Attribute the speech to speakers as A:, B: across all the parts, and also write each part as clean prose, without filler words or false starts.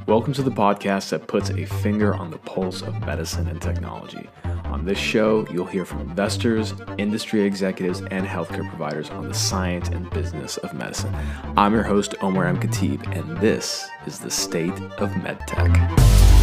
A: Welcome to the podcast that puts a finger on the pulse of medicine and technology. On this show, you'll hear from investors, industry executives, and healthcare providers on the science and business of medicine. I'm your host, Omar M. Khatib, and this is the State of MedTech.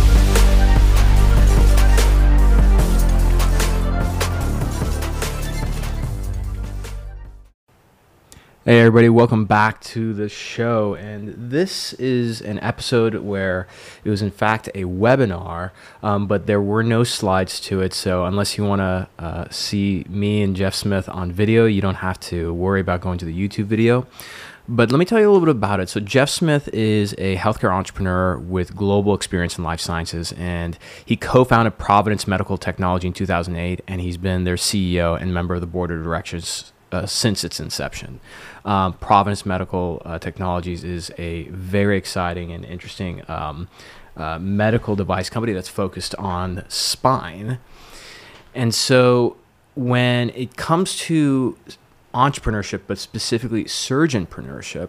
A: Hey everybody, welcome back to the show, and this is an episode where it was in fact a webinar, but there were no slides to it, so unless you want to see me and Jeff Smith on video, you don't have to worry about going to the YouTube video. But let me tell you a little bit about it. So Jeff Smith is a healthcare entrepreneur with global experience in life sciences, and he co-founded Providence Medical Technology in 2008, and he's been their CEO and member of the board of directors since its inception. Providence Medical Technologies is a very exciting and interesting medical device company that's focused on spine. And so when it comes to entrepreneurship, but specifically surgeonpreneurship,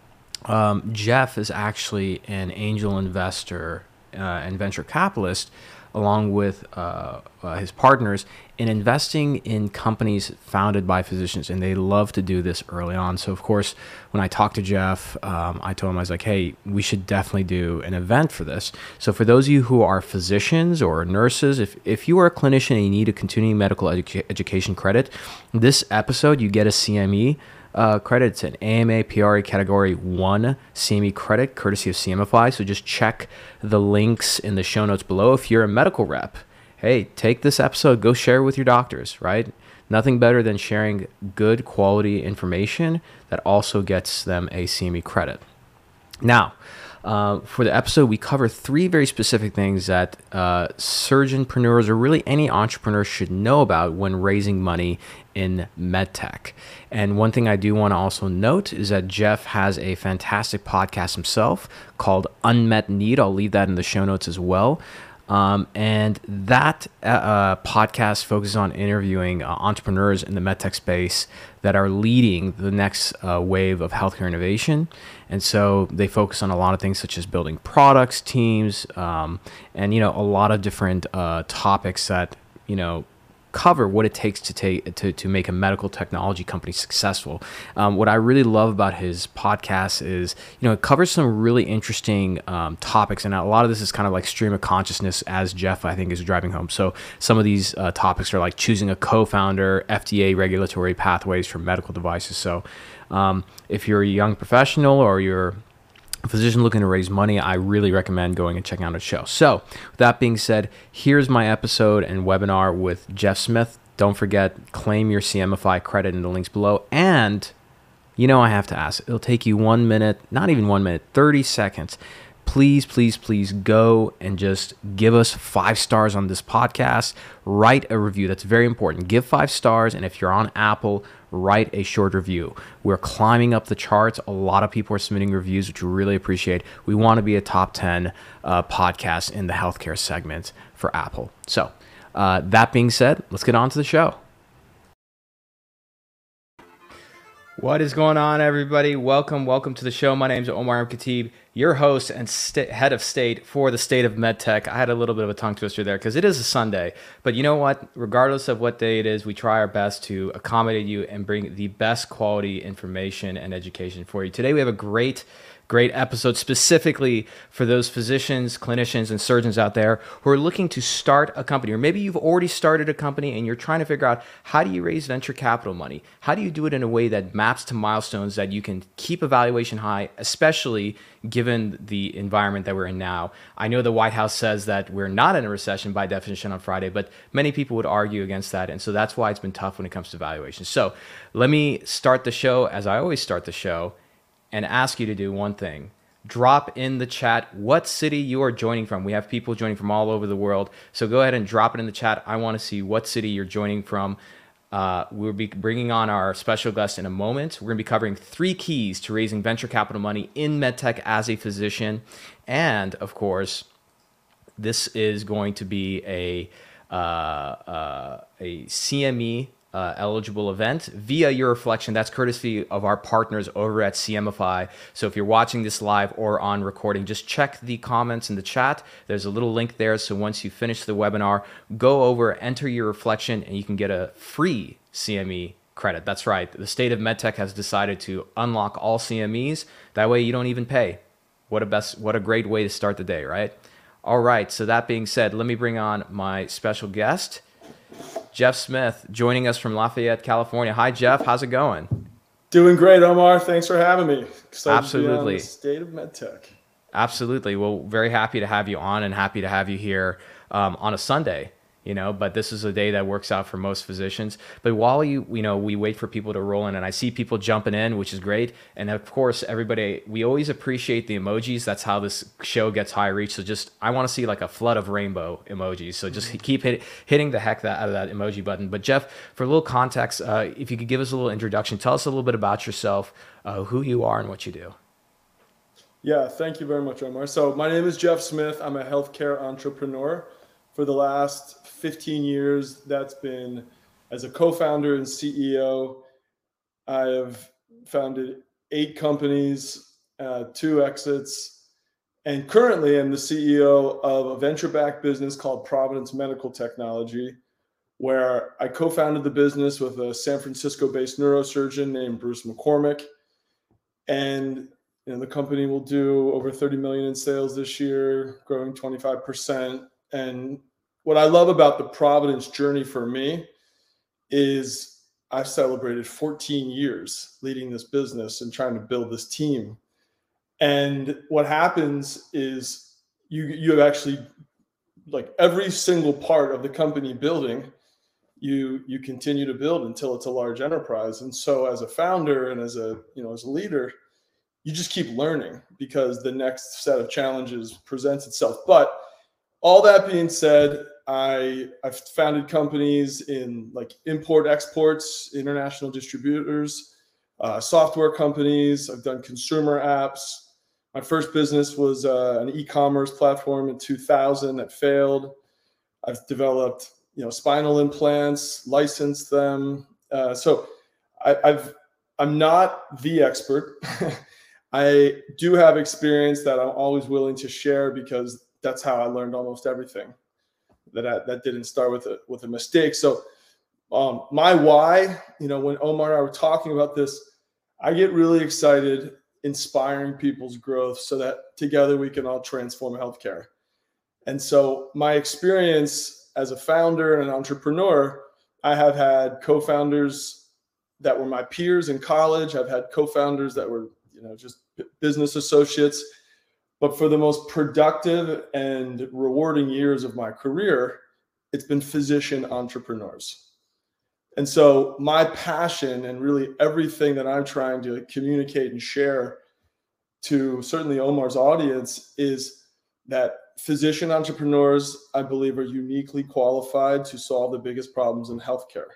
A: Jeff is actually an angel investor and venture capitalist along with his partners in investing in companies founded by physicians, and they love to do this early on. So of course, when I talked to Jeff, I told him, I was like, hey, we should definitely do an event for this. So for those of you who are physicians or nurses, if you are a clinician and you need a continuing medical education credit, this episode, you get a CME credit. It's an AMA PRA Category 1 CME credit, courtesy of CMFI. So just check the links in the show notes below. If you're a medical rep, hey, take this episode, go share it with your doctors, right? Nothing better than sharing good quality information that also gets them a CME credit. Now, for the episode, we cover three very specific things that surgeonpreneurs or really any entrepreneur should know about when raising money in medtech. And one thing I do want to also note is that Jeff has a fantastic podcast himself called Unmet Need. I'll leave that in the show notes as well. And that podcast focuses on interviewing entrepreneurs in the medtech space that are leading the next wave of healthcare innovation. And so they focus on a lot of things such as building products, teams, and, a lot of different topics that, cover what it takes to make a medical technology company successful. What I really love about his podcast is, it covers some really interesting topics, and a lot of this is kind of like stream of consciousness, as Jeff, I think, is driving home. So some of these topics are like choosing a co-founder, FDA regulatory pathways for medical devices. So if you're a young professional or you're a physician looking to raise money, I really recommend going and checking out a show. So with that being said, here's my episode and webinar with Jeff Smith. Don't forget, claim your CMFI credit in the links below. And, I have to ask, it'll take you 1 minute, not even 1 minute, 30 seconds. Please, please, please go and just give us 5 stars on this podcast. Write a review. That's very important. Give 5 stars. And if you're on Apple, write a short review. We're climbing up the charts. A lot of people are submitting reviews, which we really appreciate. We want to be a top 10 podcast in the healthcare segment for Apple. So that being said, let's get on to the show. What is going on, everybody? Welcome to the show. My name is Omar M. Khatib, your host and head of state for the State of MedTech. I had a little bit of a tongue twister there because it is a Sunday. But you know what? Regardless of what day it is, we try our best to accommodate you and bring the best quality information and education for you. Today we have a great episode specifically for those physicians, clinicians, and surgeons out there who are looking to start a company, or maybe you've already started a company and you're trying to figure out, how do you raise venture capital money? How do you do it in a way that maps to milestones that you can keep a valuation high, especially given the environment that we're in now? I know the White House says that we're not in a recession by definition on Friday, but many people would argue against that. And so that's why it's been tough when it comes to valuations. So let me start the show, as I always start the show, and ask you to do one thing. Drop in the chat what city you are joining from. We have people joining from all over the world. So go ahead and drop it in the chat. I want to see what city you're joining from. We'll be bringing on our special guest in a moment. We're going to be covering 3 keys to raising venture capital money in medtech as a physician. And of course, this is going to be a CME eligible event via Your Reflection. That's courtesy of our partners over at CMFI. So if you're watching this live or on recording, just check the comments in the chat. There's a little link there. So once you finish the webinar, go over, enter Your Reflection, and you can get a free CME credit. That's right. The state of MedTech has decided to unlock all CMEs. That way you don't even pay. What a great way to start the day, right? All right. So that being said, let me bring on my special guest, Jeff Smith, joining us from Lafayette, California. Hi, Jeff. How's it going?
B: Doing great, Omar. Thanks for having me. Excited
A: Absolutely.
B: To be on the state of MedTech.
A: Absolutely. Well, very happy to have you on and happy to have you here on a Sunday. But this is a day that works out for most physicians. But while we wait for people to roll in, and I see people jumping in, which is great. And of course, everybody, we always appreciate the emojis. That's how this show gets high reach. So I want to see like a flood of rainbow emojis. So just keep hitting the heck out of that emoji button. But Jeff, for a little context, if you could give us a little introduction, tell us a little bit about yourself, who you are and what you do.
B: Yeah, thank you very much, Omar. So my name is Jeff Smith. I'm a healthcare entrepreneur. For the last 15 years, that's been as a co-founder and CEO. I have founded 8 companies, 2 exits, and currently I'm the CEO of a venture-backed business called Providence Medical Technology, where I co-founded the business with a San Francisco-based neurosurgeon named Bruce McCormick. And the company will do over 30 million in sales this year, growing 25%. And what I love about the Providence journey for me is I've celebrated 14 years leading this business and trying to build this team. And what happens is you have actually, like, every single part of the company building, you continue to build until it's a large enterprise. And so as a founder and as a leader, you just keep learning because the next set of challenges presents itself. But all that being said, I've founded companies in like import exports, international distributors, software companies. I've done consumer apps. My first business was an e-commerce platform in 2000 that failed. I've developed spinal implants, licensed them. So I'm not the expert. I do have experience that I'm always willing to share because that's how I learned almost everything. That didn't start with a mistake. So my why, when Omar and I were talking about this, I get really excited inspiring people's growth so that together we can all transform healthcare. And so my experience as a founder and an entrepreneur, I have had co-founders that were my peers in college. I've had co-founders that were just business associates. But for the most productive and rewarding years of my career, it's been physician entrepreneurs. And so my passion and really everything that I'm trying to communicate and share to certainly Omar's audience is that physician entrepreneurs, I believe, are uniquely qualified to solve the biggest problems in healthcare.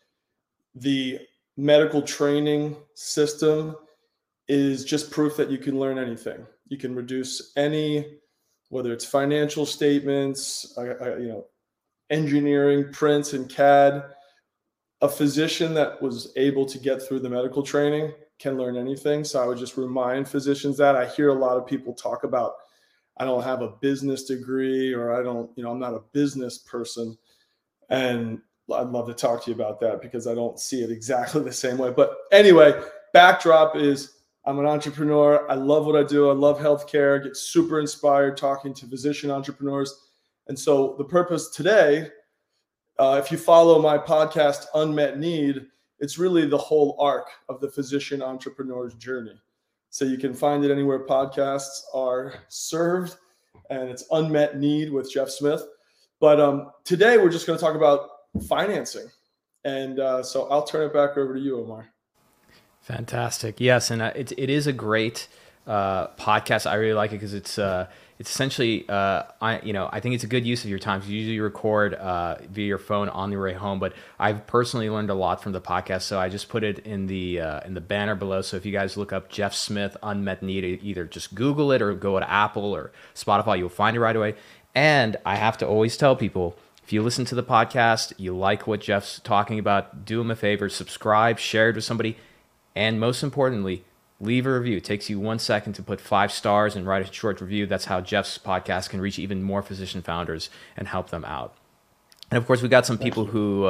B: The medical training system is just proof that you can learn anything. You can reduce whether it's financial statements, engineering, prints, and CAD. A physician that was able to get through the medical training can learn anything. So I would just remind physicians that. I hear a lot of people talk about, I don't have a business degree, or I'm not a business person. And I'd love to talk to you about that because I don't see it exactly the same way. But anyway, backdrop is I'm an entrepreneur. I love what I do. I love healthcare. I get super inspired talking to physician entrepreneurs. And so the purpose today, if you follow my podcast, Unmet Need, it's really the whole arc of the physician entrepreneur's journey. So you can find it anywhere podcasts are served, and it's Unmet Need with Jeff Smith. But today we're just going to talk about financing. And so I'll turn it back over to you, Omar.
A: Fantastic. Yes, and it is a great podcast. I really like it because it's essentially I think it's a good use of your time. You usually record via your phone on your way home, but I've personally learned a lot from the podcast. So I just put it in the banner below. So if you guys look up Jeff Smith Unmet Need, either just Google it or go to Apple or Spotify, you'll find it right away. And I have to always tell people, If you listen to the podcast, you like what Jeff's talking about, do him a favor, subscribe, share it with somebody, and most importantly, leave a review. It takes you 1 second to put 5 stars and write a short review. That's how Jeff's podcast can reach even more physician founders and help them out. And of course, we got some people who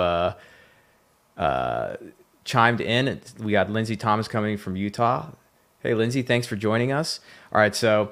A: chimed in. We got Lindsay Thomas coming from Utah. Hey, Lindsay, thanks for joining us. All right, so,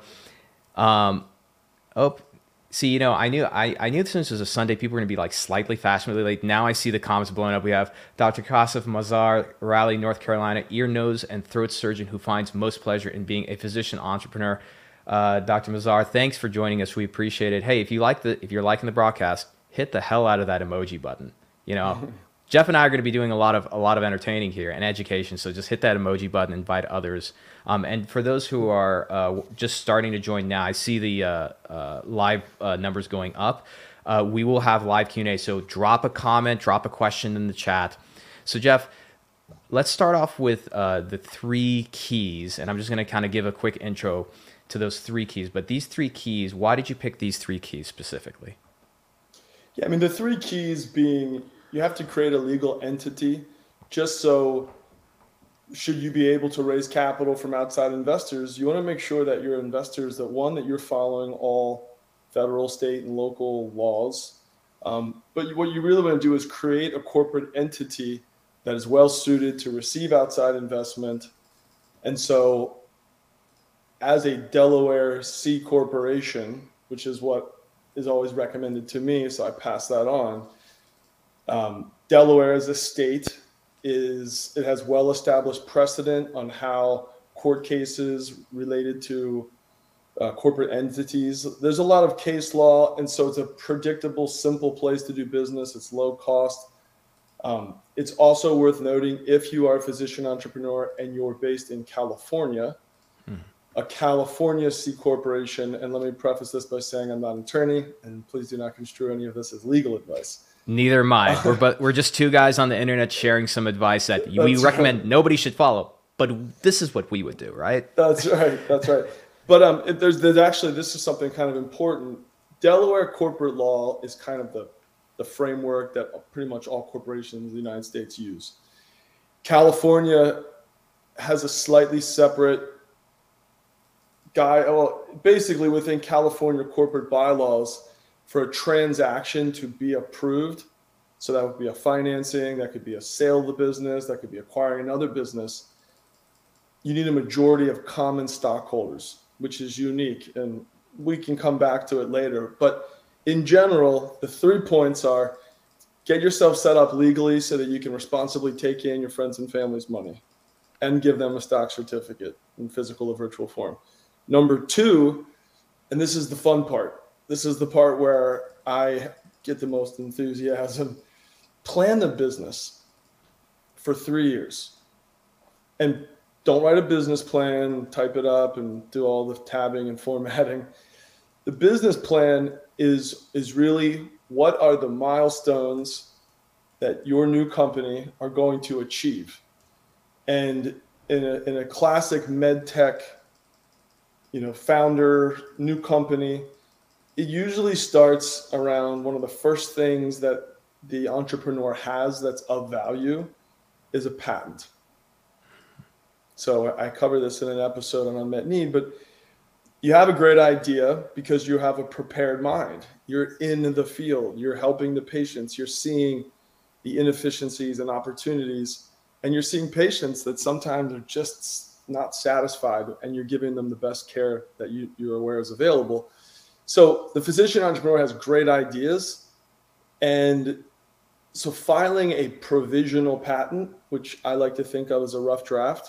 A: see, you know, I knew since it was a Sunday, people were going to be like slightly fashionably late. Now I see the comments blowing up. We have Dr. Kasif Mazar, Raleigh, North Carolina, ear, nose, and throat surgeon who finds most pleasure in being a physician entrepreneur. Dr. Mazar, thanks for joining us. We appreciate it. Hey, if you're liking the broadcast, hit the hell out of that emoji button. You know, Jeff and I are going to be doing a lot of entertaining here and education. So just hit that emoji button, invite others. And for those who are just starting to join now, I see the live numbers going up. We will have live Q&A. So drop a comment, drop a question in the chat. So Jeff, let's start off with the 3 keys. And I'm just going to kind of give a quick intro to those 3 keys. But these 3 keys, why did you pick these 3 keys specifically?
B: Yeah, I mean, the 3 keys being, you have to create a legal entity just so should you be able to raise capital from outside investors, you want to make sure that your investors, that you're following all federal, state, and local laws. But what you really want to do is create a corporate entity that is well suited to receive outside investment. And so as a Delaware C corporation, which is what is always recommended to me, so I pass that on. Delaware as a state it has well-established precedent on how court cases related to corporate entities. There's a lot of case law, and so it's a predictable, simple place to do business. It's low cost. It's also worth noting, if you are a physician entrepreneur and you're based in California, a California C corporation, and let me preface this by saying I'm not an attorney, and please do not construe any of this as legal advice.
A: Neither am I. We're just 2 guys on the internet sharing some advice that we recommend nobody should follow. But this is what we would do, right?
B: That's right. That's right. But there's actually, this is something kind of important. Delaware corporate law is kind of the framework that pretty much all corporations in the United States use. California has a slightly separate basically within California corporate bylaws, for a transaction to be approved, so that would be a financing, that could be a sale of the business, that could be acquiring another business, you need a majority of common stockholders, which is unique, and we can come back to it later. But in general, the 3 points are: get yourself set up legally so that you can responsibly take in your friends and family's money and give them a stock certificate in physical or virtual form. Number 2, and this is the fun part, this is the part where I get the most enthusiasm. Plan the business for 3 years. And don't write a business plan, type it up, and do all the tabbing and formatting. The business plan is really, what are the milestones that your new company are going to achieve? And in a classic med tech, founder, new company, it usually starts around one of the first things that the entrepreneur has that's of value is a patent. So I cover this in an episode on unmet need, but you have a great idea because you have a prepared mind. You're in the field, you're helping the patients, you're seeing the inefficiencies and opportunities, and you're seeing patients that sometimes are just not satisfied, and you're giving them the best care that you're aware is available. So the physician entrepreneur has great ideas. And so filing a provisional patent, which I like to think of as a rough draft,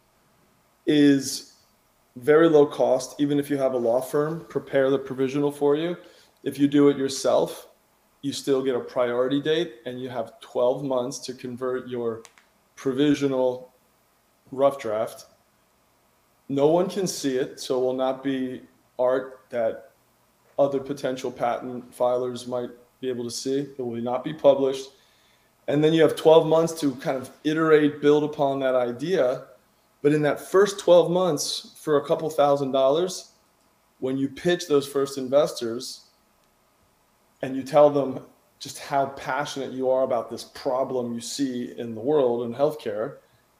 B: is very low cost. Even if you have a law firm prepare the provisional for you, if you do it yourself, you still get a priority date, and you have 12 months to convert your provisional rough draft. No one can see it, so it will not be art that other potential patent filers might be able to see. It will not be published. And then you have 12 months to kind of iterate, build upon that idea. But in that first 12 months, for a couple $1,000s, when you pitch those first investors and you tell them, just how passionate you are about this problem you see in the world in healthcare.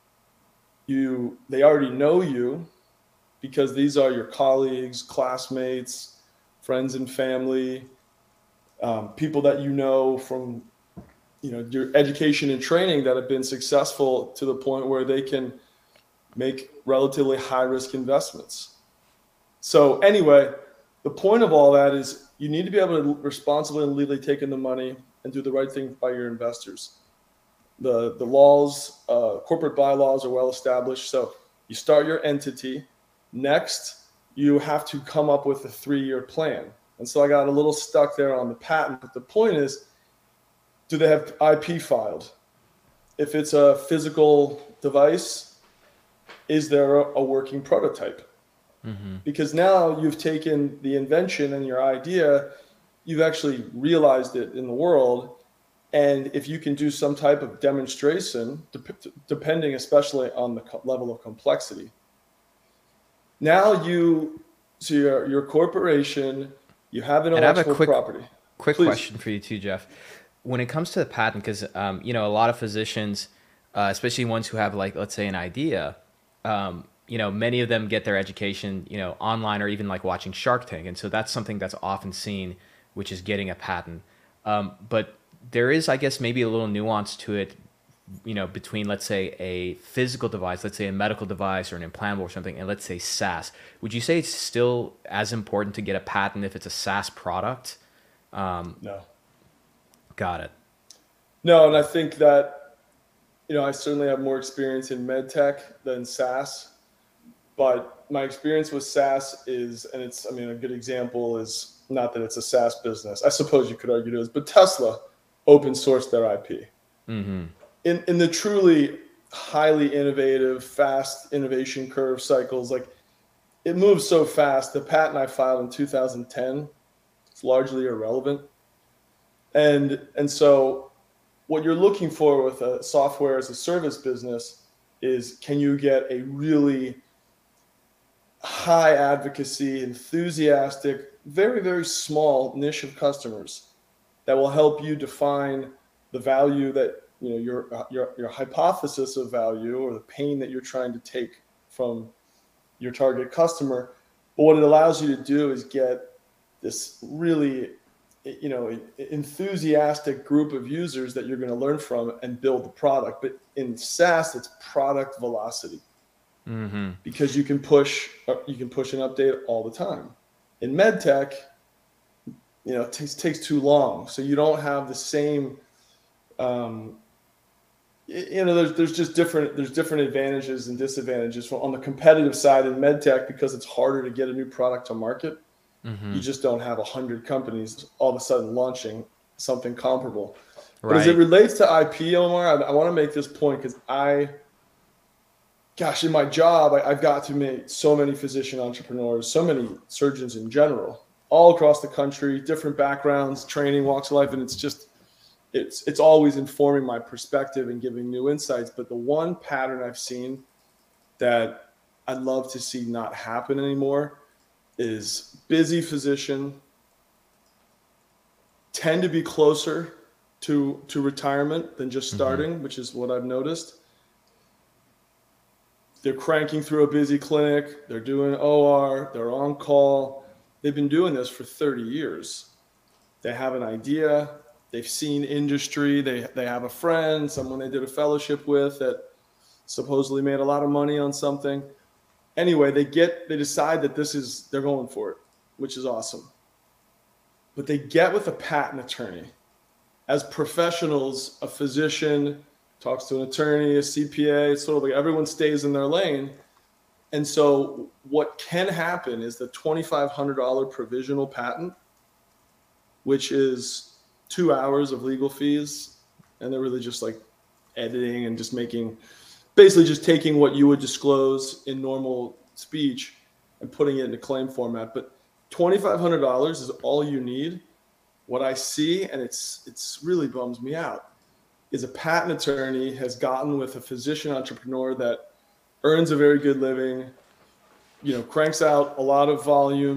B: They already know you because these are your colleagues, classmates, friends and family, people that you know from your education and training that have been successful to the point where they can make relatively high risk investments. So anyway, the point of all that is you need to be able to responsibly and legally take in the money and do the right thing by your investors. The laws, corporate bylaws are well established. So you start your entity. Next, you have to come up with a 3-year plan. And so I got a little stuck there on the patent, but the point is, do they have IP filed? If it's a physical device, is there a working prototype? Mm-hmm. Because now you've taken the invention and your idea, you've actually realized it in the world. And if you can do some type of demonstration, depending especially on the level of complexity, now your corporation, you have intellectual property.
A: Quick question for you too, Jeff. When it comes to the patent, because a lot of physicians, especially ones who have, like, let's say, an idea, many of them get their education, online, or even like watching Shark Tank, and so that's something that's often seen, which is getting a patent. But there is, I guess, maybe a little nuance to it, between, let's say, a physical device, let's say a medical device or an implantable or something, and let's say SaaS. Would you say it's still as important to get a patent if it's a SaaS product?
B: No.
A: Got it.
B: No, and I think that, I certainly have more experience in med tech than SaaS, but my experience with SaaS is, and a good example is, not that it's a SaaS business, I suppose you could argue it is, but Tesla open sourced their IP. Mm-hmm. In the truly highly innovative, fast innovation curve cycles, like, it moves so fast. The patent I filed in 2010, it's largely irrelevant. And so what you're looking for with a software as a service business is, can you get a really high advocacy, enthusiastic, very, very small niche of customers that will help you define the value that, your hypothesis of value, or the pain that you're trying to take from your target customer. But what it allows you to do is get this really, enthusiastic group of users that you're going to learn from and build the product. But in SaaS, it's product velocity. Mm-hmm. Because you can push an update all the time. In med tech, it takes too long, so you don't have the same. There's different advantages and disadvantages on the competitive side in med tech, because it's harder to get a new product to market. Mm-hmm. You just don't have 100 companies all of a sudden launching something comparable. Right. But as it relates to IP, Omar, I want to make this point because in my job, I've got to meet so many physician entrepreneurs, so many surgeons in general, all across the country, different backgrounds, training, walks of life, and it's always informing my perspective and giving new insights. But the one pattern I've seen that I'd love to see not happen anymore is busy physician tend to be closer to retirement than just starting, mm-hmm. which is what I've noticed. They're cranking through a busy clinic. They're doing OR. They're on call. They've been doing this for 30 years. They have an idea. They've seen industry. They have a friend, someone they did a fellowship with that supposedly made a lot of money on something. Anyway, they decide that they're going for it, which is awesome. But they get with a patent attorney. As professionals, a physician talks to an attorney, a CPA, it's sort of like everyone stays in their lane. And so what can happen is the $2,500 provisional patent, which is 2 hours of legal fees, and they're really just like editing and basically just taking what you would disclose in normal speech and putting it into claim format. But $2,500 is all you need. What I see, and it's really bums me out, is a patent attorney has gotten with a physician entrepreneur that earns a very good living, cranks out a lot of volume,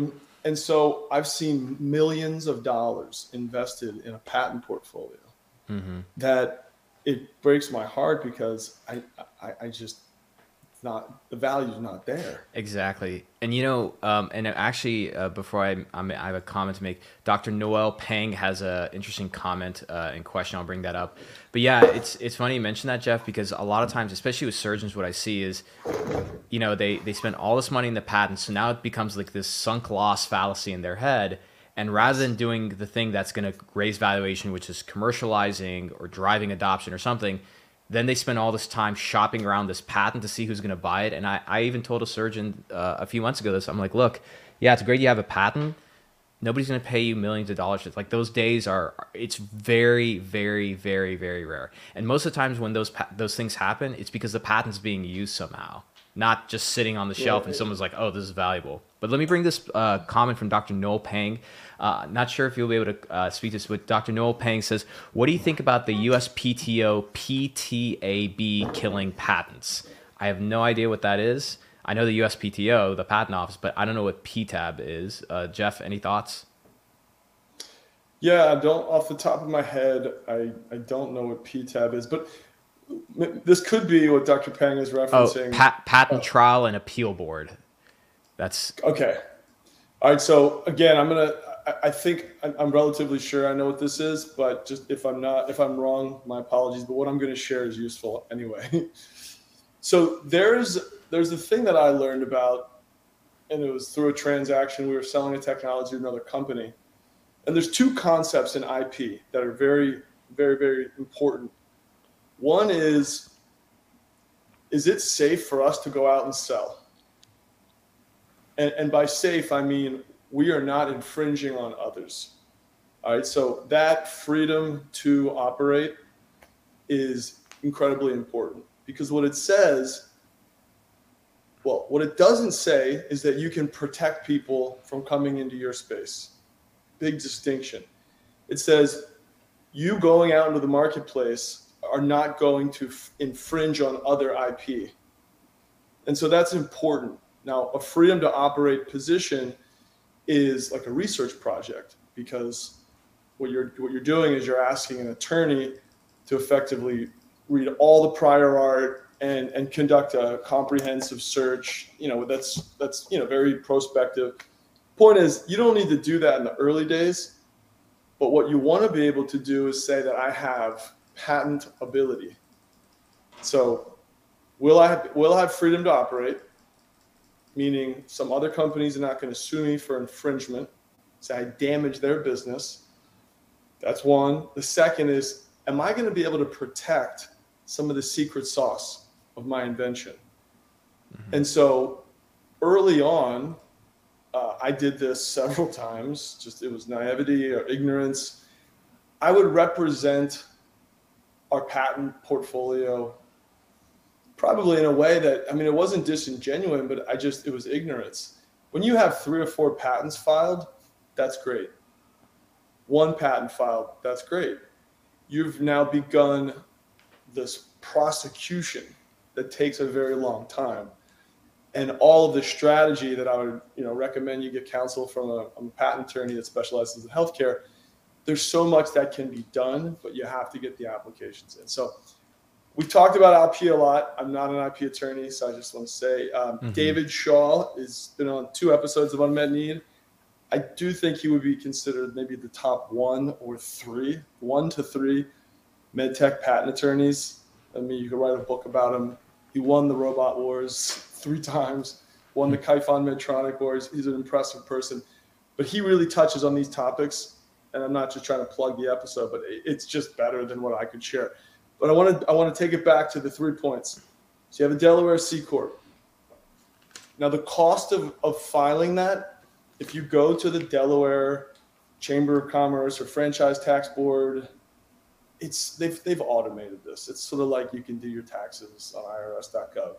B: And so I've seen millions of dollars invested in a patent portfolio that it breaks my heart because I just, it's not, the value's not there.
A: Exactly. And and actually, before I have a comment to make. Dr. Noel Pang has a interesting comment and question. I'll bring that up. But yeah, it's funny you mention that, Jeff, because a lot of times, especially with surgeons, what I see is, they spend all this money in the patents, so now it becomes like this sunk loss fallacy in their head. And rather than doing the thing that's going to raise valuation, which is commercializing or driving adoption or something, then they spend all this time shopping around this patent to see who's going to buy it. And I even told a surgeon a few months ago this. I'm like, look, yeah, it's great you have a patent. Nobody's going to pay you millions of dollars. It's like those days it's very, very, very, very rare. And most of the times when those things happen, it's because the patent's being used somehow, not just sitting on the shelf and someone's like, oh, this is valuable. But let me bring this comment from Dr. Noel Pang. Not sure if you'll be able to speak to this, but Dr. Noel Pang says, what do you think about the USPTO PTAB killing patents? I have no idea what that is. I know the USPTO, the patent office, but I don't know what PTAB is. Jeff, any thoughts?
B: Yeah, I don't, off the top of my head, I don't know what PTAB is, but this could be what Dr. Pang is referencing.
A: Patent Trial and Appeal Board. That's
B: okay. All right. So again, I think I'm relatively sure I know what this is, but just if I'm wrong, my apologies. But what I'm going to share is useful anyway. So there's a thing that I learned about, and it was through a transaction. We were selling a technology to another company, and there's two concepts in IP that are very, very, very important. One is it safe for us to go out and sell? And by safe, I mean we are not infringing on others. All right, so that freedom to operate is incredibly important, because what it says, well, what it doesn't say is that you can protect people from coming into your space. Big distinction. It says you going out into the marketplace are not going to infringe on other IP. And so that's important. Now, a freedom to operate position is like a research project, because what you're doing is you're asking an attorney to effectively read all the prior art and conduct a comprehensive search. That's very prospective. Point is, you don't need to do that in the early days, but what you want to be able to do is say that I have patent ability. So will I have freedom to operate? Meaning some other companies are not going to sue me for infringement, say I damage their business. That's one. The second is, am I going to be able to protect some of the secret sauce of my invention? Mm-hmm. And so early on, I did this several times. Just, it was naivety or ignorance. I would represent our patent portfolio probably in a way that, it wasn't disingenuous, but it was ignorance. When you have 3 or 4 patents filed, that's great. 1 patent filed, that's great. You've now begun this prosecution that takes a very long time. And all of the strategy that I would recommend you get counsel from a patent attorney that specializes in healthcare. There's so much that can be done, but you have to get the applications in. So we talked about IP a lot. I'm not an IP attorney, so I just want to say David Shaw has been on 2 episodes of Unmet Need. I do think he would be considered maybe the top 1 or 3, 1 to 3 medtech patent attorneys. You could write a book about him. He won the Robot Wars 3 times, won the Kyphon Medtronic Wars. He's an impressive person. But he really touches on these topics, and I'm not just trying to plug the episode, but it's just better than what I could share. But I want to take it back to the 3 points. So you have a Delaware C Corp. Now the cost of filing that, if you go to the Delaware Chamber of Commerce or Franchise Tax Board, they've automated this. It's sort of like you can do your taxes on irs.gov.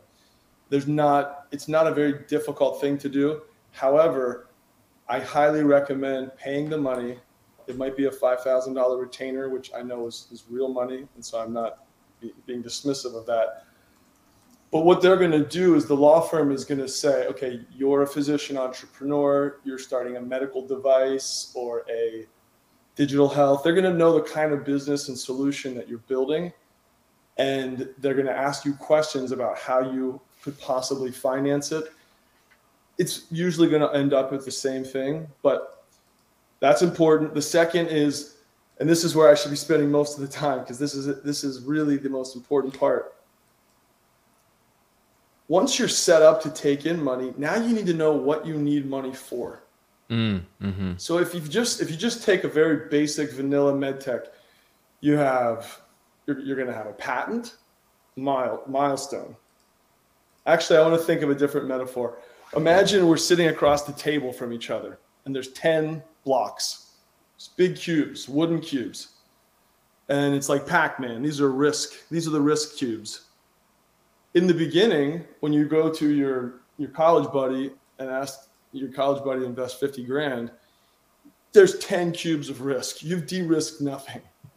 B: It's not a very difficult thing to do. However, I highly recommend paying the money. It might be a $5,000 retainer, which I know is real money, and so I'm not being dismissive of that. But what they're going to do is the law firm is going to say, okay, you're a physician entrepreneur, you're starting a medical device or a digital health. They're going to know the kind of business and solution that you're building. And they're going to ask you questions about how you could possibly finance it. It's usually going to end up with the same thing, but that's important. The second is, and this is where I should be spending most of the time, because this is really the most important part. Once you're set up to take in money, now you need to know what you need money for.
A: Mm-hmm.
B: So if you just take a very basic vanilla med tech, you're going to have a patent, milestone. Actually, I want to think of a different metaphor. Imagine we're sitting across the table from each other, and there's 10 blocks, it's big cubes, wooden cubes, and it's like Pac-Man. These are the risk cubes. In the beginning, when you go to your college buddy and ask your college buddy to invest 50 grand, there's 10 cubes of risk. You've de-risked nothing.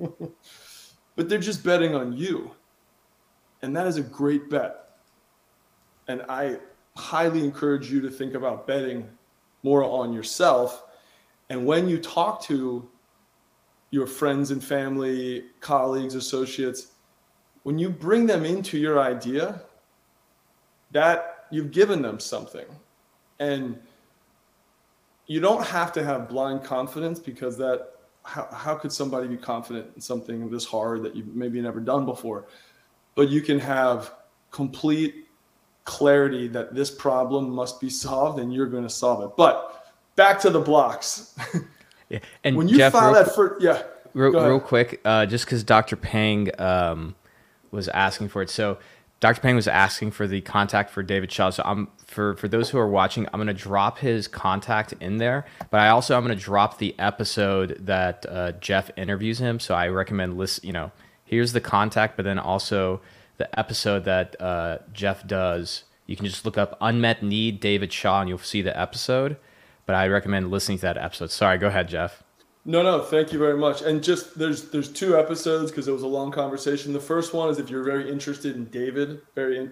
B: But they're just betting on you. And that is a great bet. And I highly encourage you to think about betting more on yourself. And when you talk to your friends and family, colleagues, associates, when you bring them into your idea, that you've given them something. And you don't have to have blind confidence, because how could somebody be confident in something this hard that you've maybe never done before? But you can have complete clarity that this problem must be solved and you're going to solve it. But back to the blocks.
A: Yeah. And
B: when you
A: Jeff,
B: file that first, yeah.
A: Real quick, just because Dr. Pang was asking for it. So Dr. Pang was asking for the contact for David Shaw. So for those who are watching, I'm going to drop his contact in there. But I'm going to drop the episode that Jeff interviews him. So I recommend here's the contact, but then also the episode that Jeff does. You can just look up Unmet Need David Shaw and you'll see the episode. But I recommend listening to that episode. Sorry, go ahead, Jeff. No,
B: thank you very much. And just there's two episodes because it was a long conversation. The first one is if you're very interested in David, very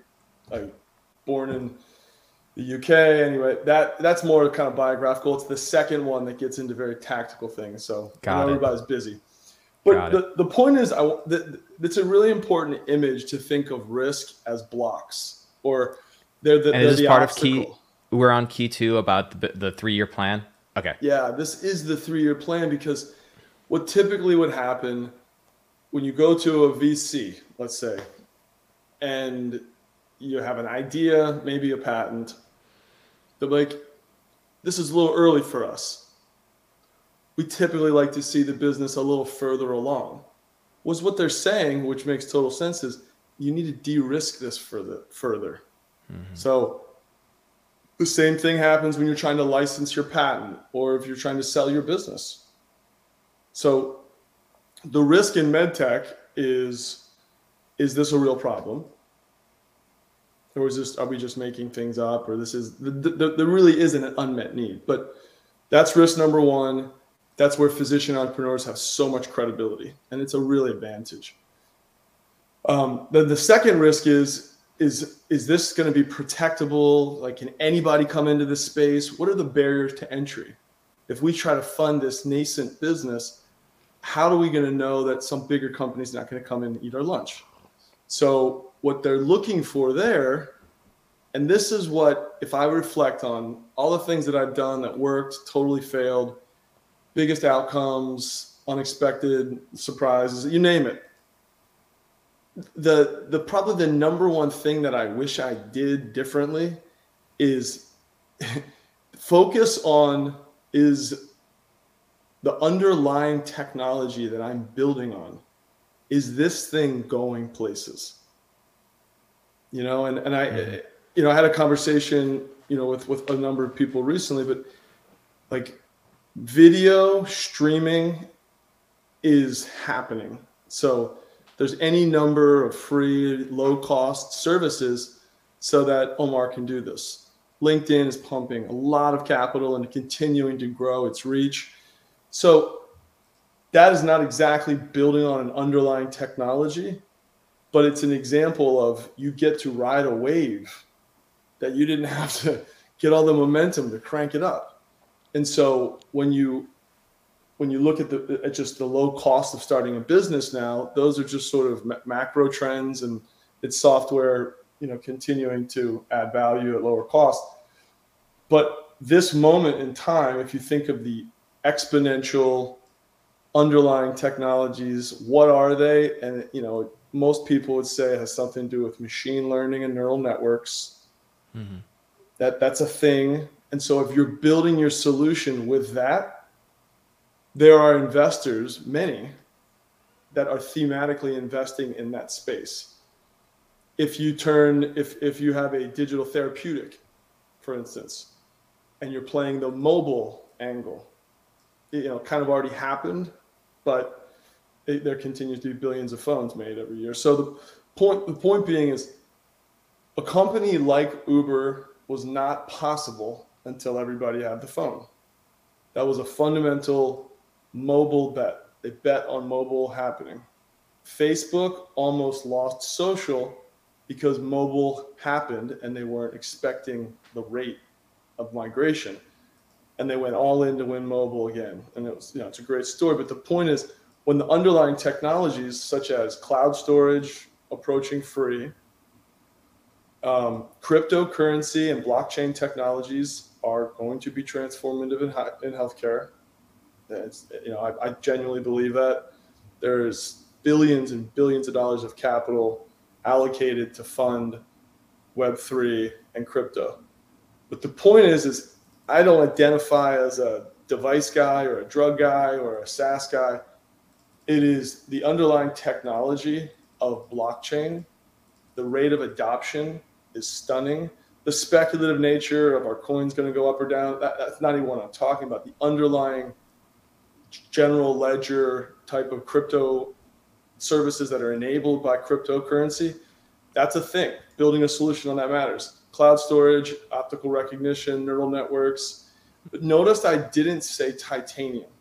B: born in the UK. Anyway, that's more kind of biographical. It's the second one that gets into very tactical things. So everybody's busy. But the point is, it's a really important image to think of risk as blocks, or they're the part obstacle.
A: Of key. We're on key 2 about the 3-year plan. Okay.
B: Yeah, this is the 3-year plan, because what typically would happen when you go to a VC, let's say, and you have an idea, maybe a patent, they're like, this is a little early for us. We typically like to see the business a little further along. What they're saying, which makes total sense, is you need to de-risk this further. Mm-hmm. So the same thing happens when you're trying to license your patent or if you're trying to sell your business. So the risk in medtech is this a real problem? Or are we just making things up? Or there really isn't an unmet need. But that's risk number 1. That's where physician entrepreneurs have so much credibility, and it's a real advantage. Then the second risk is this going to be protectable? Like, can anybody come into this space? What are the barriers to entry? If we try to fund this nascent business, how are we going to know that some bigger company is not going to come in and eat our lunch? So what they're looking for there, and this is what, if I reflect on all the things that I've done that worked, totally failed, biggest outcomes, unexpected surprises, you name it. The probably the number one thing that I wish I did differently is focus on is the underlying technology that I'm building on. Is this thing going places? And I, I had a conversation, with a number of people recently, but like, video streaming is happening. So there's any number of free, low-cost services so that Omar can do this. LinkedIn is pumping a lot of capital and continuing to grow its reach. So that is not exactly building on an underlying technology. but it's an example of you get to ride a wave that you didn't have to get all the momentum to crank it up. And so when you look at just the low cost of starting a business now, those are just sort of macro trends, and it's software, continuing to add value at lower cost. But this moment in time, if you think of the exponential underlying technologies, what are they? And most people would say it has something to do with machine learning and neural networks. Mm-hmm. That's a thing. And so if you're building your solution with that, there are investors, many, that are thematically investing in that space. If you have a digital therapeutic, for instance, and you're playing the mobile angle, kind of already happened, but there continues to be billions of phones made every year. So the point being is, a company like Uber was not possible until everybody had the phone. That was a fundamental mobile bet. They bet on mobile happening. Facebook almost lost social because mobile happened and they weren't expecting the rate of migration. And they went all in to win mobile again. And it was, it's a great story. But the point is, when the underlying technologies such as cloud storage approaching free, cryptocurrency and blockchain technologies are going to be transformative in healthcare. I genuinely believe that. There's billions and billions of dollars of capital allocated to fund Web3 and crypto. But the point is I don't identify as a device guy or a drug guy or a SaaS guy. It is the underlying technology of blockchain. The rate of adoption is stunning. The speculative nature of our coins going to go up or down, that's not even what I'm talking about. The underlying general ledger type of crypto services that are enabled by cryptocurrency, that's a thing. Building a solution on that matters. Cloud storage, optical recognition, neural networks. But notice I didn't say titanium.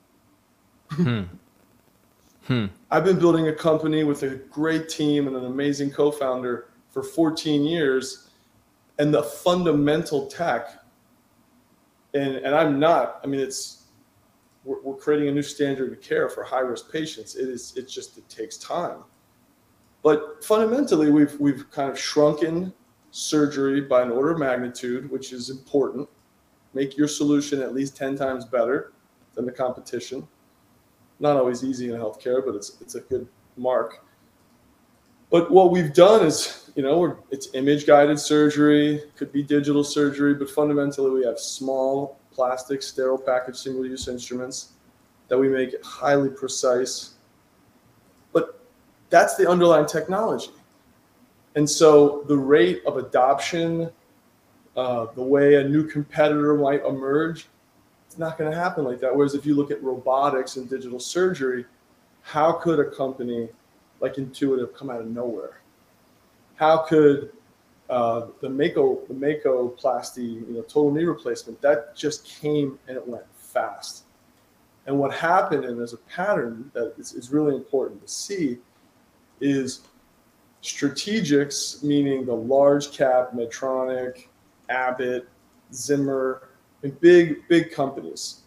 B: I've been building a company with a great team and an amazing co-founder for 14 years, and the fundamental tech, and I'm not, we're creating a new standard of care for high-risk patients. It takes time. But fundamentally, we've kind of shrunken surgery by an order of magnitude, which is important. Make your solution at least 10 times better than the competition. Not always easy in healthcare, but it's a good mark. But what we've done is, it's image-guided surgery, could be digital surgery, but fundamentally we have small plastic, sterile package, single-use instruments that we make highly precise. But that's the underlying technology. And so the rate of adoption, the way a new competitor might emerge, it's not going to happen like that. Whereas if you look at robotics and digital surgery, how could a company like Intuitive come out of nowhere? How could the Makoplasty, total knee replacement, that just came and it went fast. And what happened, and there's a pattern that is really important to see, is strategics, meaning the large cap, Medtronic, Abbott, Zimmer, and big companies.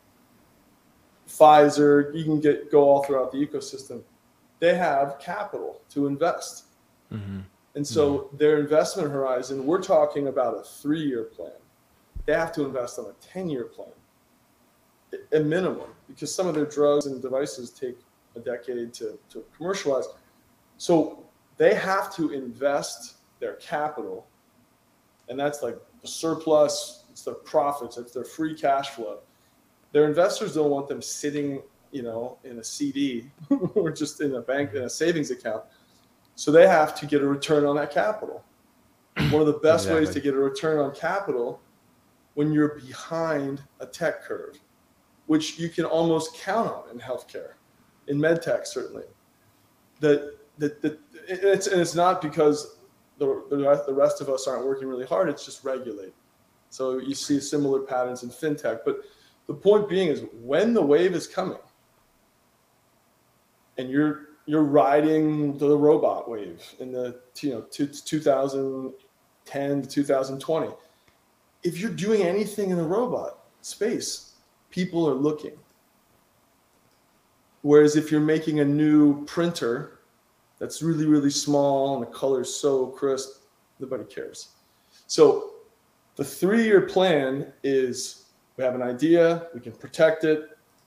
B: Pfizer, you can go all throughout the ecosystem. They have capital to invest. Mm-hmm. And so their investment horizon, we're talking about a 3-year plan. They have to invest on a 10-year plan, at minimum, because some of their drugs and devices take a decade to commercialize. So they have to invest their capital, and that's like the surplus, it's their profits, it's their free cash flow. Their investors don't want them sitting, in a CD or just in a bank, in a savings account. So they have to get a return on that capital. One of the best ways to get a return on capital when you're behind a tech curve, which you can almost count on in healthcare, in med tech certainly. It's not because the rest of us aren't working really hard, it's just regulated. So you see similar patterns in fintech. But the point being is when the wave is coming and you're you're riding the robot wave in the 2010 to 2020. If you're doing anything in the robot space, people are looking. Whereas if you're making a new printer that's really, really small and the color's so crisp, nobody cares. So the 3-year plan is we have an idea, we can protect it.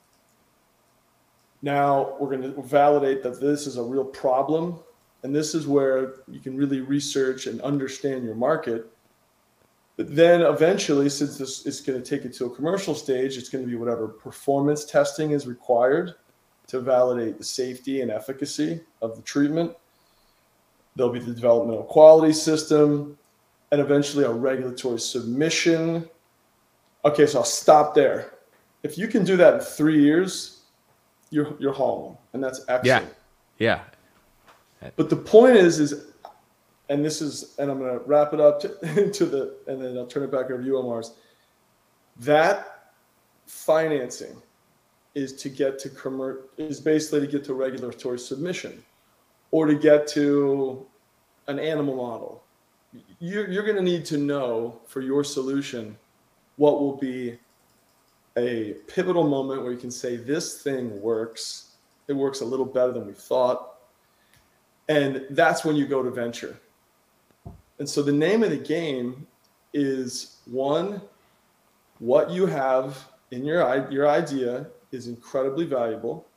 B: Now we're going to validate that this is a real problem. And this is where you can really research and understand your market. But then eventually, since this is going to take it to a commercial stage, it's going to be whatever performance testing is required to validate the safety and efficacy of the treatment. There'll be the developmental quality system and eventually a regulatory submission. Okay, so I'll stop there. If you can do that in 3 years, you're hauling, and that's excellent.
A: Yeah.
B: But the point is, and this is, and I'm going to wrap it up and then I'll turn it back over to you, Omars. That financing is basically to get to regulatory submission or to get to an animal model. You're going to need to know for your solution what will be a pivotal moment where you can say this thing works. It works a little better than we thought. And that's when you go to venture. And so the name of the game is, one, what you have in your idea is incredibly valuable.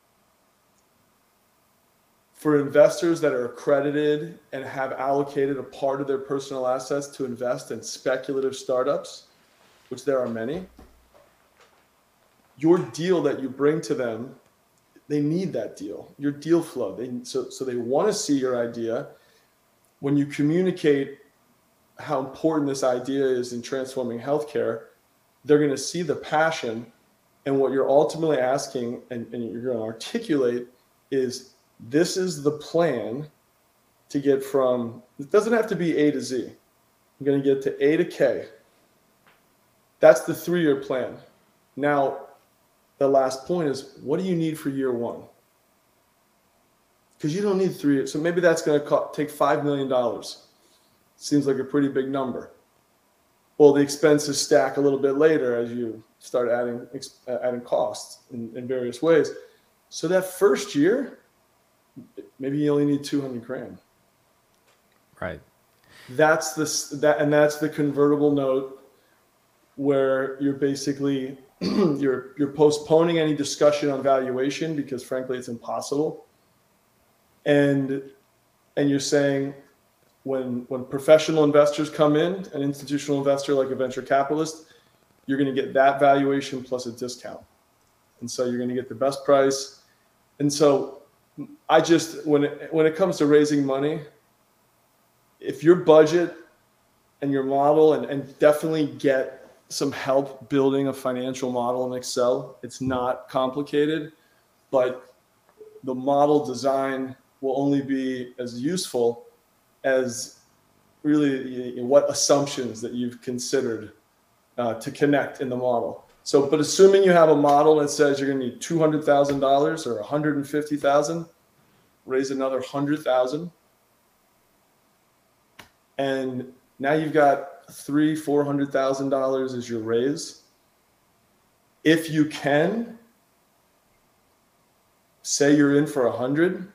B: For investors that are accredited and have allocated a part of their personal assets to invest in speculative startups, which there are many, your deal that you bring to them, they need that deal, your deal flow. So they want to see your idea. When you communicate how important this idea is in transforming healthcare, they're going to see the passion. And what you're ultimately asking and you're going to articulate is, this is the plan to get from, it doesn't have to be A to Z. I'm going to get to A to K. That's the 3-year plan. Now, the last point is, what do you need for year one? Because you don't need 3 years. So maybe that's going to take $5 million. Seems like a pretty big number. Well, the expenses stack a little bit later as you start adding costs in various ways. So that first year, maybe you only need 200 grand.
A: Right.
B: That's the convertible note where you're basically you're postponing any discussion on valuation because frankly it's impossible. And you're saying when professional investors come in, an institutional investor like a venture capitalist, you're going to get that valuation plus a discount. And so you're going to get the best price. And so I just, when it comes to raising money, if your budget and your model, and definitely get some help building a financial model in Excel. It's not complicated, but the model design will only be as useful as really what assumptions that you've considered to connect in the model. So, but assuming you have a model that says you're going to need $200,000 or $150,000, raise another $100,000, and now you've got $300,000-$400,000 as your raise. If you can, say you're in for 100,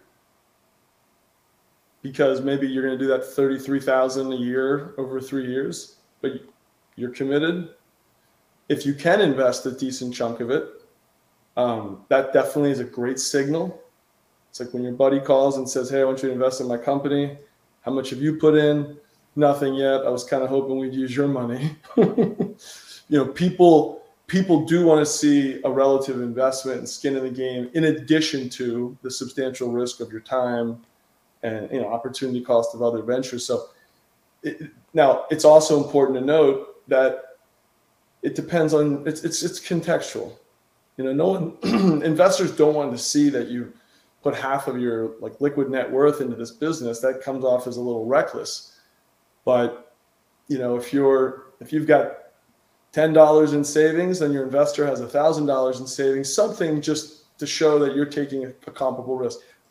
B: because maybe you're going to do that 33,000 a year over 3 years, but you're committed. If you can invest a decent chunk of it, that definitely is a great signal. It's like when your buddy calls and says, "Hey, I want you to invest in my company. How much have you put in?" Nothing yet. I was kind of hoping we'd use your money. People do want to see a relative investment and skin in the game, in addition to the substantial risk of your time and opportunity cost of other ventures. So now it's also important to note that it depends on it's contextual. No one investors don't want to see that you put half of your liquid net worth into this business. That comes off as a little reckless. But if you've got $10 in savings and your investor has $1,000 in savings, something just to show that you're taking a comparable risk.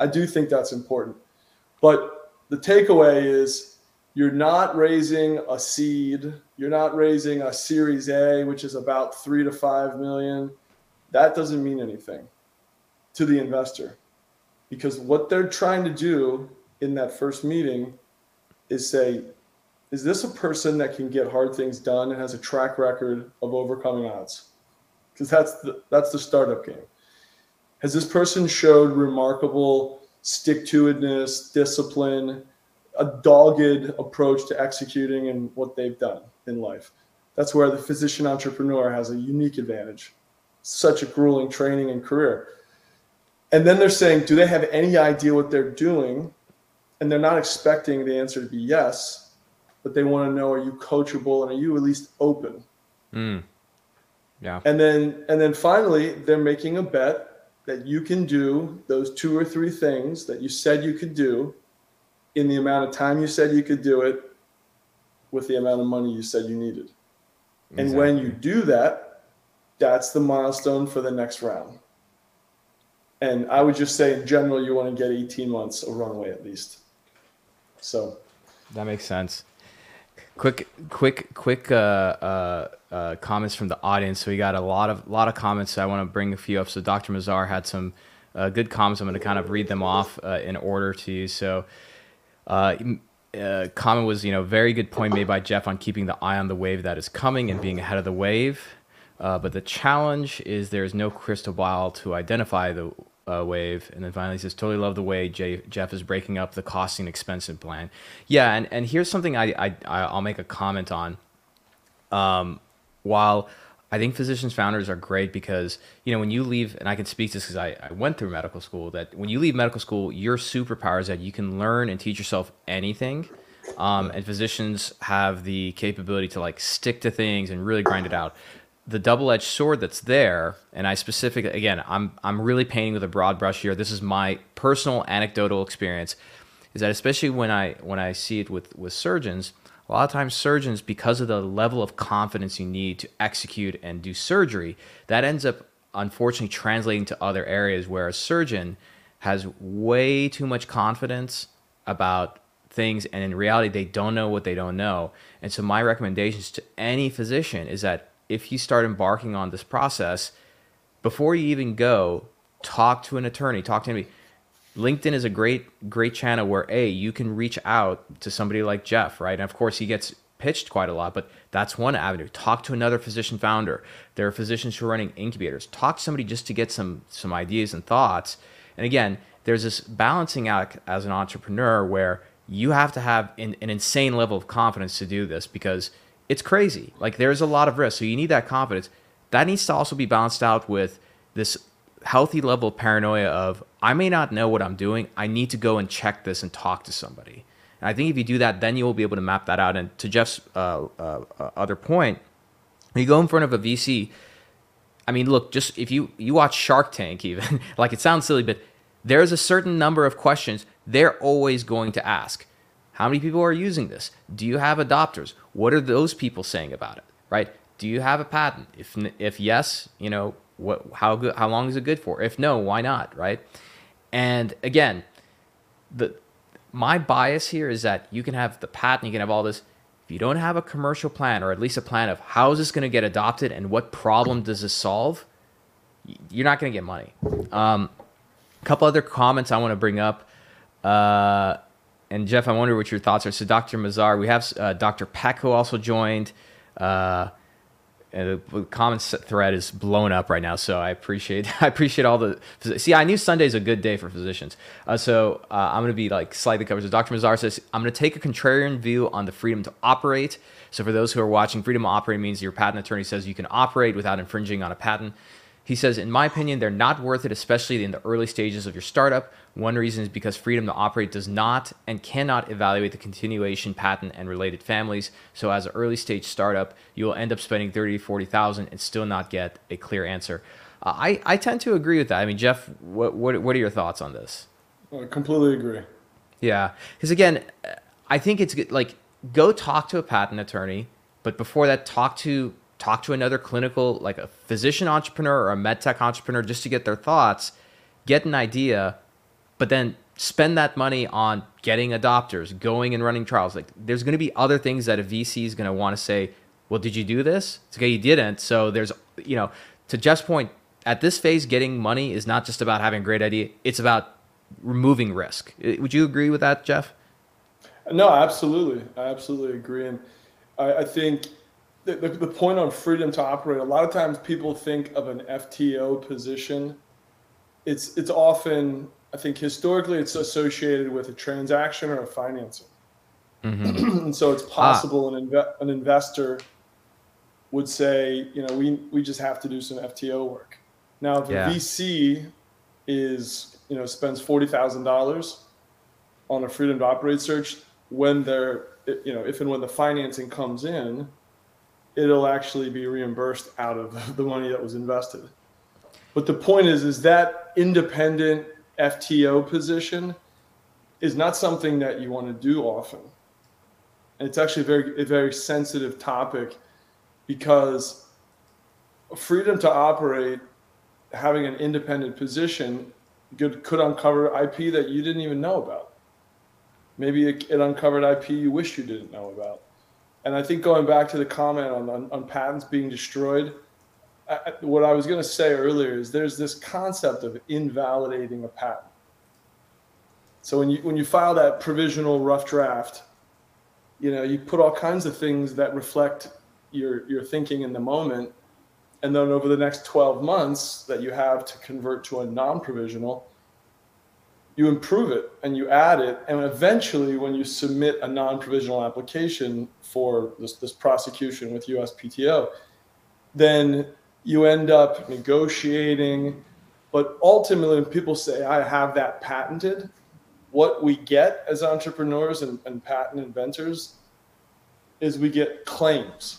B: I do think that's important. But the takeaway is you're not raising a seed. You're not raising a Series A, which is about 3 to 5 million. That doesn't mean anything to the investor, because what they're trying to do in that first meeting is say, is this a person that can get hard things done and has a track record of overcoming odds? Because that's the startup game. Has this person showed remarkable stick-to-itiveness, discipline, a dogged approach to executing and what they've done in life? That's where the physician entrepreneur has a unique advantage. Such a grueling training and career. And then they're saying, do they have any idea what they're doing? And they're not expecting the answer to be yes, but they want to know, are you coachable and are you at least open?
A: Yeah.
B: And then finally, they're making a bet that you can do those 2 or 3 things that you said you could do in the amount of time you said you could do it with the amount of money you said you needed. Exactly. And when you do that, that's the milestone for the next round. And I would just say in general, you want to get 18 months of runway at least. So
A: that makes sense. Quick comments from the audience. So we got a lot of comments. So I want to bring a few up. So Dr. Mazar had some good comments. I'm going to kind of read them off in order to you. So comment was, very good point made by Jeff on keeping the eye on the wave that is coming and being ahead of the wave. But the challenge is there's no crystal ball to identify the wave. And then finally he says, totally love the way Jeff is breaking up the costing expensive plan. Yeah, and here's something I'll make a comment on. While I think physicians founders are great because, when you leave, and I can speak to this because I went through medical school, that when you leave medical school, your superpower is that you can learn and teach yourself anything. And physicians have the capability to stick to things and really grind it out. The double-edged sword that's there, and I specifically, again, I'm really painting with a broad brush here. This is my personal anecdotal experience, is that especially when I see it with surgeons, a lot of times surgeons, because of the level of confidence you need to execute and do surgery, that ends up unfortunately translating to other areas where a surgeon has way too much confidence about things, and in reality, they don't know what they don't know. And so my recommendations to any physician is that if you start embarking on this process, before you even go, talk to an attorney, talk to anybody. LinkedIn is a great channel where you can reach out to somebody like Jeff, right? And of course he gets pitched quite a lot, but that's one avenue. Talk to another physician founder. There are physicians who are running incubators. Talk to somebody just to get some ideas and thoughts. And again, there's this balancing act as an entrepreneur where you have to have an insane level of confidence to do this because it's crazy. There's a lot of risk. So you need that confidence. That needs to also be balanced out with this healthy level of paranoia of, I may not know what I'm doing. I need to go and check this and talk to somebody. And I think if you do that, then you will be able to map that out. And to Jeff's other point, when you go in front of a VC, I mean, look, just if you watch Shark Tank even, it sounds silly, but there's a certain number of questions they're always going to ask. How many people are using this? Do you have adopters? What are those people saying about it, right? Do you have a patent? If yes, how long is it good for? If no, why not, right? And again, my bias here is that you can have the patent, you can have all this. If you don't have a commercial plan, or at least a plan of how is this going to get adopted and what problem does this solve, you're not going to get money. A couple other comments I want to bring up. And Jeff, I wonder what your thoughts are. So Dr. Mazar, we have Dr. Peck who also joined. And the comments thread is blown up right now, so I appreciate all the. See, I knew Sunday's a good day for physicians, so I'm going to be slightly covered. So Dr. Mazar says, I'm going to take a contrarian view on the freedom to operate. So for those who are watching, freedom to operate means your patent attorney says you can operate without infringing on a patent. He says, in my opinion, they're not worth it, especially in the early stages of your startup. One reason is because freedom to operate does not and cannot evaluate the continuation patent and related families. So as an early stage startup, you will end up spending $30,000 to $40,000 and still not get a clear answer. I tend to agree with that. I mean, Jeff, what are your thoughts on this?
B: I completely agree.
A: Yeah, because again, I think it's good, go talk to a patent attorney, but before that, talk to another clinical, a physician entrepreneur or a med tech entrepreneur, just to get their thoughts, get an idea, but then spend that money on getting adopters, going and running trials. Like there's going to be other things that a VC is going to want to say, well, did you do this? It's okay, you didn't. So there's, to Jeff's point, at this phase, getting money is not just about having a great idea. It's about removing risk. Would you agree with that, Jeff?
B: No, absolutely. I absolutely agree. And I think the point on freedom to operate, a lot of times people think of an FTO position. It's often, I think historically it's associated with a transaction or a financing. Mm-hmm. And so it's possible an investor would say, we just have to do some FTO work. Now, if a VC spends $40,000 on a freedom to operate search, when if and when the financing comes in, it'll actually be reimbursed out of the money that was invested. But the point is that independent FTO position is not something that you want to do often. And it's actually a very sensitive topic, because freedom to operate, having an independent position could uncover IP that you didn't even know about. Maybe it uncovered IP you wish you didn't know about. And I think going back to the comment on patents being destroyed, what I was going to say earlier is there's this concept of invalidating a patent. So when you file that provisional rough draft, you put all kinds of things that reflect your thinking in the moment. And then over the next 12 months that you have to convert to a non-provisional, you improve it and you add it. And eventually when you submit a non-provisional application for this prosecution with USPTO, then you end up negotiating. But ultimately, when people say, I have that patented, what we get as entrepreneurs and patent inventors is we get claims.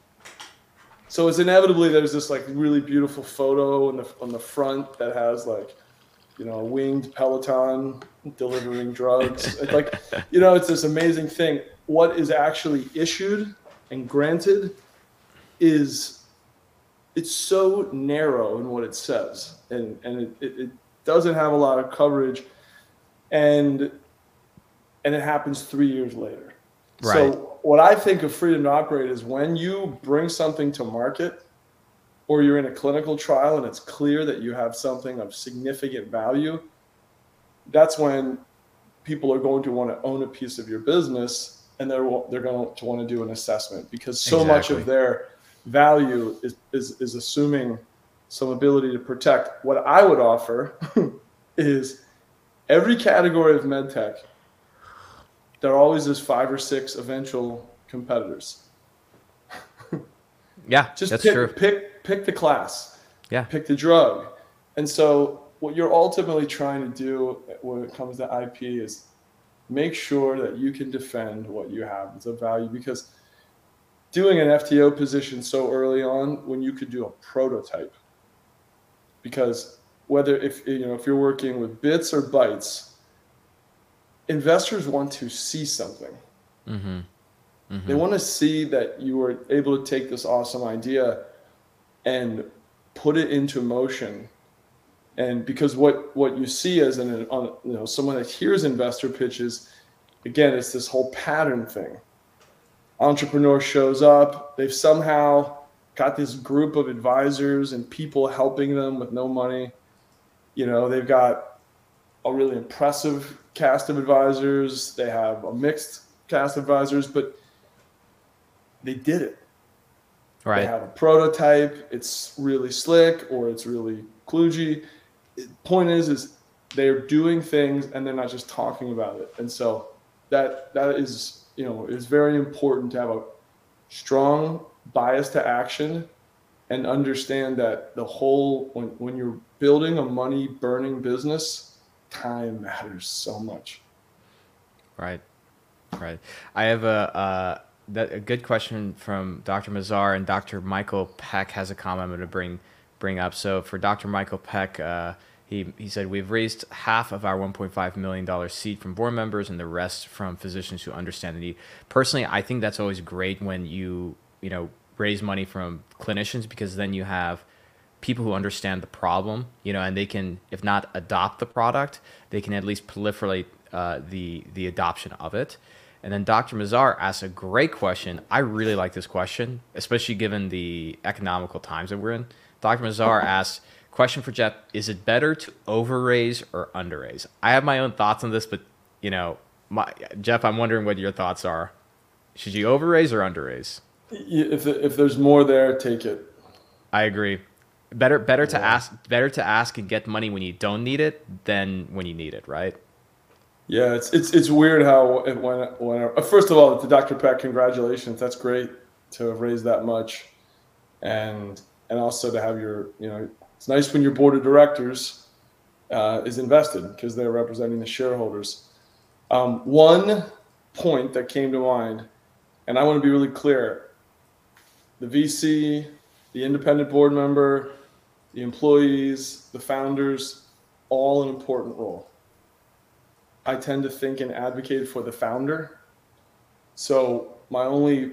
B: So it's inevitably there's this like really beautiful photo on the front that has like, a winged Peloton delivering drugs. It's like, it's this amazing thing. What is actually issued and granted it's so narrow in what it says, and it doesn't have a lot of coverage, and it happens 3 years later. Right. So what I think of freedom to operate is when you bring something to market, or you're in a clinical trial and it's clear that you have something of significant value, that's when people are going to want to own a piece of your business, and they're going to want to do an assessment, because so much of their value is assuming some ability to protect. What I would offer is every category of medtech, there always is 5 or 6 eventual competitors.
A: Yeah,
B: just
A: that's true.
B: Pick the class.
A: Yeah.
B: Pick the drug. And so what you're ultimately trying to do when it comes to IP is make sure that you can defend what you have as a value, because doing an FTO position so early on when you could do a prototype, because if you're working with bits or bytes, investors want to see something. Mm-hmm. Mm-hmm. They want to see that you were able to take this awesome idea and put it into motion. And because what you see as someone that hears investor pitches, again, it's this whole pattern thing. Entrepreneur shows up, they've somehow got this group of advisors and people helping them with no money. They've got a really impressive cast of advisors. They have a mixed cast of advisors, but they did it. Right. They have a prototype. It's really slick or it's really kludgy. Point is they're doing things and they're not just talking about it. And so that is, is very important to have a strong bias to action and understand that the whole, when you're building a money burning business, time matters so much.
A: Right. I have a good question from Dr. Mazar, and Dr. Michael Peck has a comment I'm going to bring up. So for Dr. Michael Peck, he said, we've raised half of our $1.5 million seed from board members and the rest from physicians who understand the need. Personally, I think that's always great when you raise money from clinicians, because then you have people who understand the problem, and they can, if not adopt the product, they can at least proliferate the adoption of it. And then Dr. Mazar asked a great question. I really like this question, especially given the economical times that we're in. Dr. Mazar asked, question for Jeff, is it better to overraise or underraise? I have my own thoughts on this, but Jeff, I'm wondering what your thoughts are. Should you overraise or underraise?
B: If there's more there, take it.
A: I agree. Better to ask and get money when you don't need it than when you need it, right?
B: Yeah, it's weird how when first of all, to Dr. Peck, congratulations. That's great to have raised that much, and also to have your, it's nice when your board of directors is invested because they're representing the shareholders. One point that came to mind, and I want to be really clear: the VC, the independent board member, the employees, the founders, all an important role. I tend to think and advocate for the founder. So my only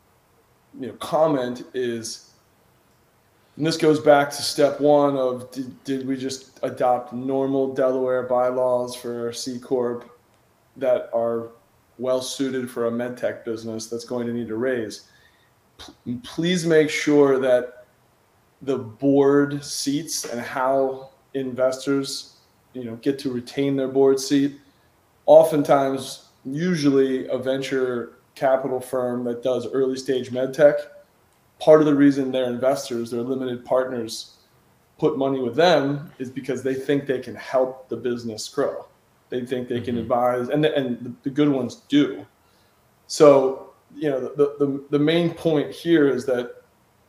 B: comment is, and this goes back to step one of did we just adopt normal Delaware bylaws for C Corp that are well suited for a medtech business that's going to need to raise? Please make sure that the board seats and how investors get to retain their board seat. Oftentimes, usually a venture capital firm that does early stage medtech, part of the reason their investors, their limited partners, put money with them is because they think they can help the business grow. They think they can advise, and the good ones do. So, the main point here is that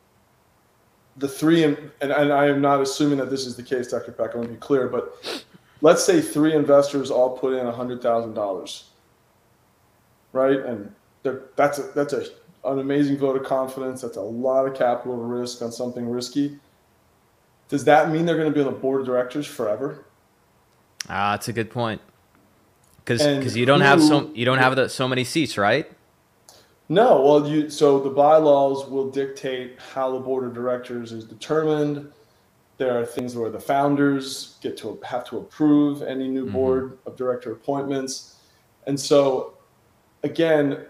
B: the three, and I am not assuming that this is the case, Dr. Peck, I want to be clear, but let's say three investors all put in $100,000, right? And that's an amazing vote of confidence. That's a lot of capital risk on something risky. Does that mean they're going to be on the board of directors forever?
A: That's a good point. Because you don't have so many seats, right?
B: No. Well, so the bylaws will dictate how the board of directors is determined. There are things where the founders have to approve any new board of director appointments. And so, again,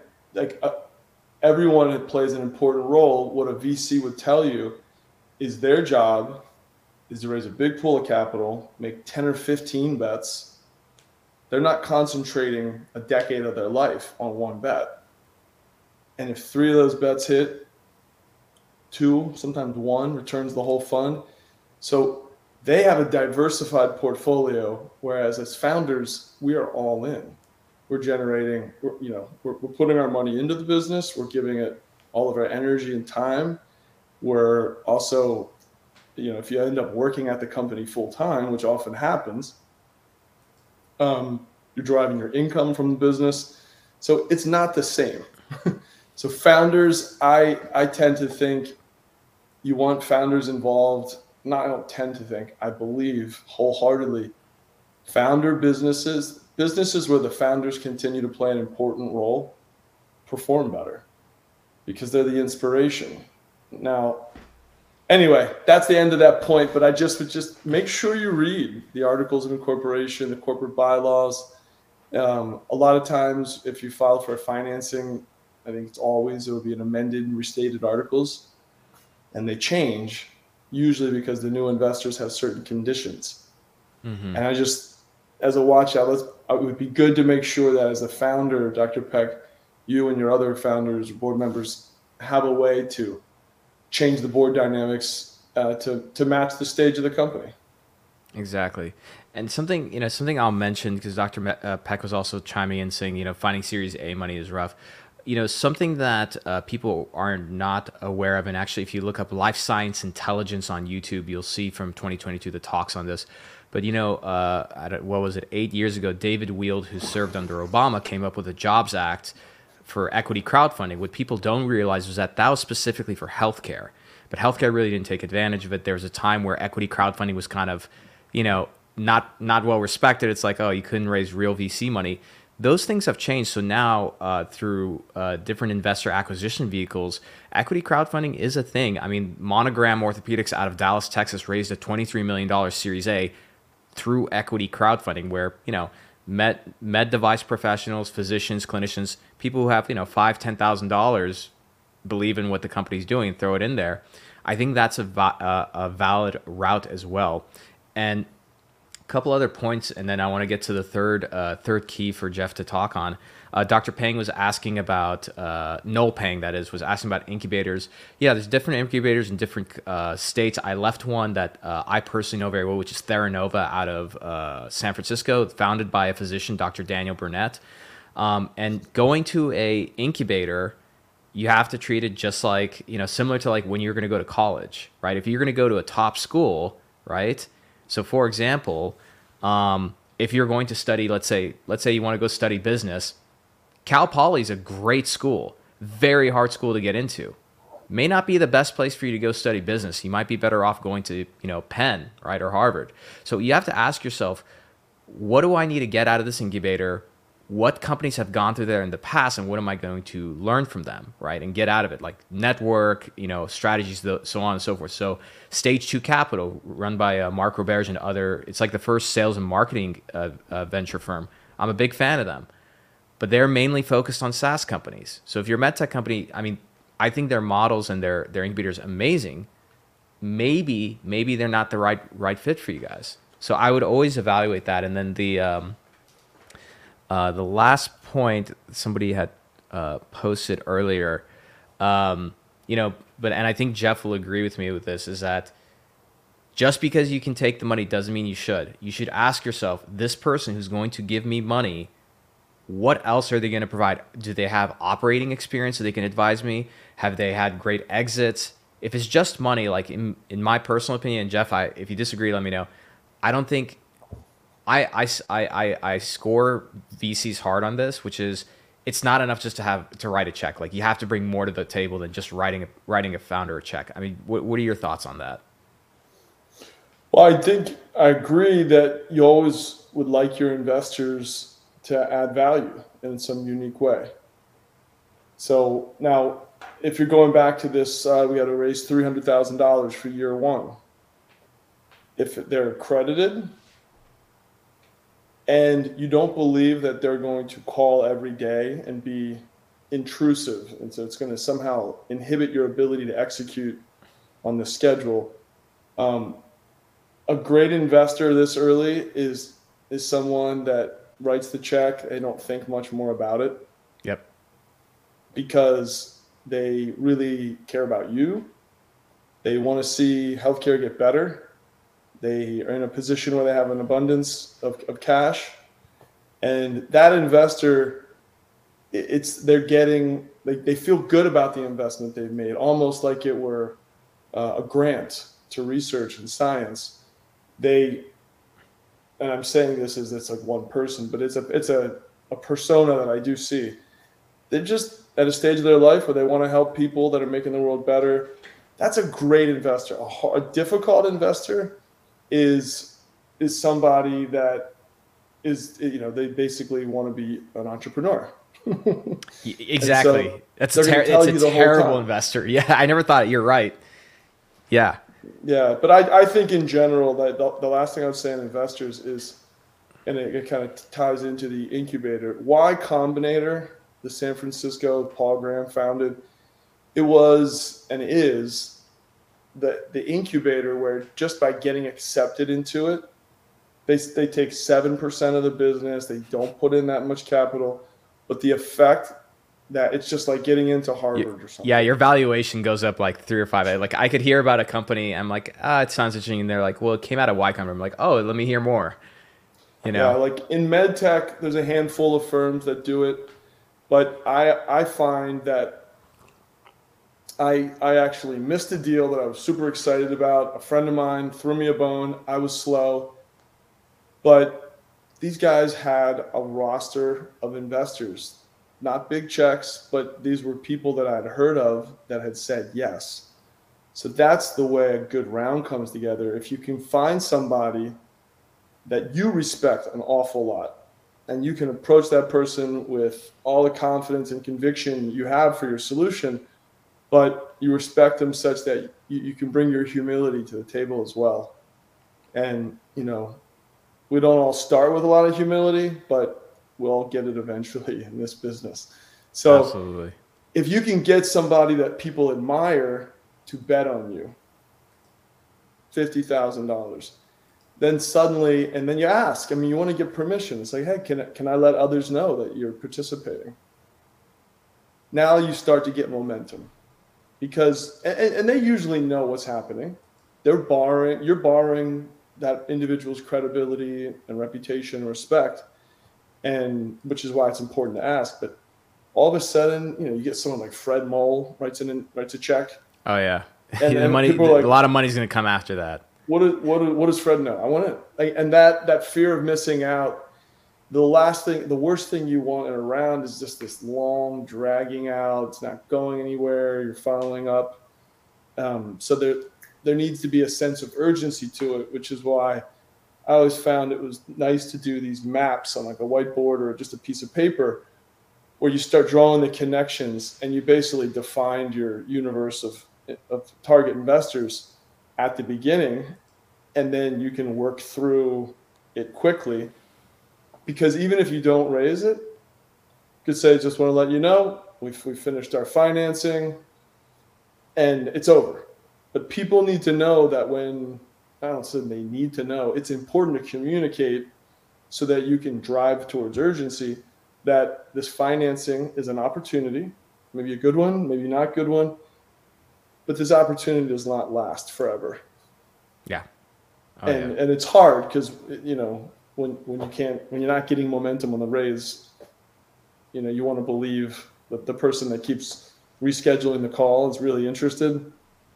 B: everyone plays an important role. What a VC would tell you is their job is to raise a big pool of capital, make 10 or 15 bets. They're not concentrating a decade of their life on one bet. And if 3 of those bets hit, 2, sometimes 1 returns the whole fund. So they have a diversified portfolio, whereas as founders, we are all in. We're generating, we're putting our money into the business. We're giving it all of our energy and time. We're also, if you end up working at the company full time, which often happens, you're driving your income from the business. So it's not the same. So founders, I tend to think you want founders involved. I don't tend to think, I believe wholeheartedly, founder businesses where the founders continue to play an important role, perform better because they're the inspiration. Now, anyway, that's the end of that point, but I would just make sure you read the articles of incorporation, the corporate bylaws. A lot of times, if you file for financing, I think it will be an amended and restated articles, and they change, usually because the new investors have certain conditions. And I just, as a watch out, it would be good to make sure that as a founder, Dr. Peck, you and your other founders or board members have a way to change the board dynamics to match the stage of the company.
A: Exactly. And something I'll mention, because Dr. Peck was also chiming in saying, finding Series A money is rough. Something that people are not aware of, and actually if you look up life science intelligence on YouTube, you'll see from 2022 the talks on this. But, what was it, 8 years ago, David Wield, who served under Obama, came up with a Jobs Act for equity crowdfunding. What people don't realize was that was specifically for healthcare. But healthcare really didn't take advantage of it. There was a time where equity crowdfunding was kind of, not well respected. It's like, oh, you couldn't raise real VC money. those things have changed. So now, through different investor acquisition vehicles, equity crowdfunding is a thing. I mean, Monogram Orthopedics out of Dallas, Texas, raised a $23 million Series A through equity crowdfunding, where med device professionals, physicians, clinicians, people who have $5,000-$10,000 believe in what the company's doing, throw it in there. I think that's a valid route as well. And couple other points, and then I want to get to the third key for Jeff to talk on. Dr. Pang was asking about Noel Pang, that is, was asking about incubators. Yeah, there's different incubators in different states. I left one that I personally know very well, which is Theranova out of San Francisco, founded by a physician, Dr. Daniel Burnett. And going to a incubator, you have to treat it just like, similar to like when you're going to go to college, right? If you're going to go to a top school, right? So, for example, if you're going to study, let's say you want to go study business, Cal Poly is a great school, very hard school to get into. May not be the best place for you to go study business. You might be better off going to, Penn, right, or Harvard. So you have to ask yourself, what do I need to get out of this incubator? What companies have gone through there in the past, and what am I going to learn from them, right, and get out of it, like network, strategies, so on and so forth. So Stage 2 Capital, run by Mark Roberge and other, it's like the first sales and marketing venture firm. I'm a big fan of them, but they're mainly focused on SaaS companies. So if you're a medtech company, I mean, I think their models and their incubators amazing. Maybe they're not the right fit for you guys. So I would always evaluate that. And then the last point somebody had posted earlier, and I think Jeff will agree with me with this, is that just because you can take the money doesn't mean you should. You should ask yourself, this person who's going to give me money, what else are they going to provide? Do they have operating experience so they can advise me? Have they had great exits? If it's just money, like in my personal opinion, Jeff, if you disagree, let me know. I don't think I score VCs hard on this, which is it's not enough just to write a check. Like, you have to bring more to the table than just writing a founder a check. I mean, what are your thoughts on that?
B: Well, I think I agree that you always would like your investors to add value in some unique way. So now, if you're going back to this, we got to raise $300,000 for year one. If they're accredited, and you don't believe that they're going to call every day and be intrusive, and so it's going to somehow inhibit your ability to execute on the schedule. A great investor this early is someone that writes the check. They don't think much more about it.
A: Yep.
B: Because they really care about you. They want to see healthcare get better. They are in a position where they have an abundance of cash, and that investor, they feel good about the investment they've made, almost like it were a grant to research and science. And I'm saying this as it's like one person, but it's a persona that I do see. They're just at a stage of their life where they want to help people that are making the world better. That's a great investor. A difficult investor is somebody that is, they basically want to be an entrepreneur.
A: Exactly.
B: So
A: it's a terrible investor. Yeah, I never thought it. You're right. Yeah.
B: Yeah, but I think in general that the last thing I would say on investors is, and it kind of ties into the incubator, Y Combinator, the San Francisco Paul Graham founded, it was and is the incubator where just by getting accepted into it, they take 7% of the business. They don't put in that much capital, but the effect that it's just like getting into Harvard or something.
A: Yeah, your valuation goes up like 3 or 5. Like, I could hear about a company, I'm like, it sounds interesting, and they're like, well, it came out of Y Combinator. I'm like, oh, let me hear more.
B: Yeah, like in med tech, there's a handful of firms that do it, but I find that I actually missed a deal that I was super excited about. A friend of mine threw me a bone. I was slow. But these guys had a roster of investors, not big checks, but these were people that I'd heard of that had said yes. So that's the way a good round comes together. If you can find somebody that you respect an awful lot, and you can approach that person with all the confidence and conviction you have for your solution, but you respect them such that you can bring your humility to the table as well. And, you know, we don't all start with a lot of humility, but we'll all get it eventually in this business. So
A: Absolutely.
B: if you can get somebody that people admire to bet on you, $50,000, then suddenly, and then you ask, I mean, you want to get permission. It's like, hey, can I let others know that you're participating? Now you start to get momentum, because, and they usually know what's happening. You're borrowing that individual's credibility and reputation and respect, and which is why it's important to ask. But all of a sudden, you know, you get someone like Fred Moll writes a check.
A: Oh yeah.
B: And
A: the money,
B: like,
A: a lot of money's going to come after that.
B: What does Fred know? I want to, like, and that fear of missing out. The worst thing you want in a round is just this long dragging out. It's not going anywhere. You're following up. So there needs to be a sense of urgency to it, which is why I always found it was nice to do these maps on like a whiteboard or just a piece of paper, where you start drawing the connections and you basically defined your universe of target investors at the beginning, and then you can work through it quickly. Because even if you don't raise it, you could say, just want to let you know, we finished our financing and it's over. But people need to know that when, I don't say they need to know, it's important to communicate so that you can drive towards urgency, that this financing is an opportunity, maybe a good one, maybe not a good one, but this opportunity does not last forever.
A: Yeah.
B: And it's hard because, you know, when you're not getting momentum on the raise, you know, you want to believe that the person that keeps rescheduling the call is really interested.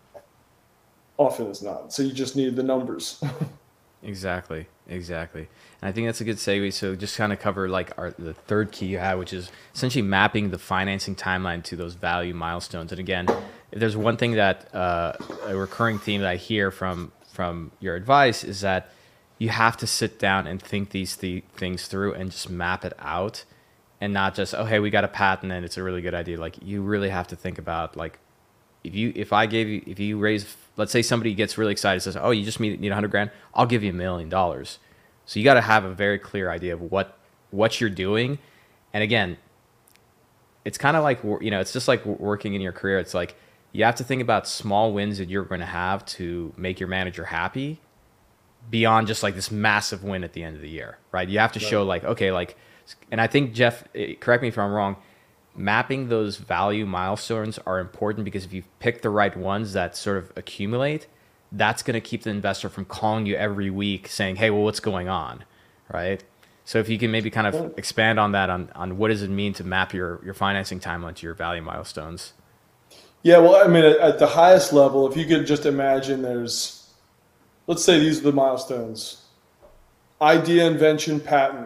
B: Often it's not. So you just need the numbers.
A: Exactly. And I think that's a good segue. So just kind of cover like the third key you have, which is essentially mapping the financing timeline to those value milestones. And again, if there's one thing that a recurring theme that I hear from your advice is that you have to sit down and think these things through and just map it out, and not just, oh, hey, we got a patent and it's a really good idea. Like, you really have to think about, like, if you raise, let's say somebody gets really excited, says, oh, you just need $100,000, I'll give you $1 million. So you got to have a very clear idea of what you're doing. And again, it's kind of like, you know, it's just like working in your career. It's like, you have to think about small wins that you're going to have to make your manager happy, beyond just like this massive win at the end of the year, right? You have to show like, okay, like, and I think, Jeff, correct me if I'm wrong, mapping those value milestones are important, because if you pick the right ones that sort of accumulate, that's going to keep the investor from calling you every week saying, hey, well, what's going on, right? So if you can maybe kind of expand on that, on what does it mean to map your financing timeline to your value milestones?
B: Yeah, well, I mean, at the highest level, if you could just imagine let's say these are the milestones: idea, invention, patent,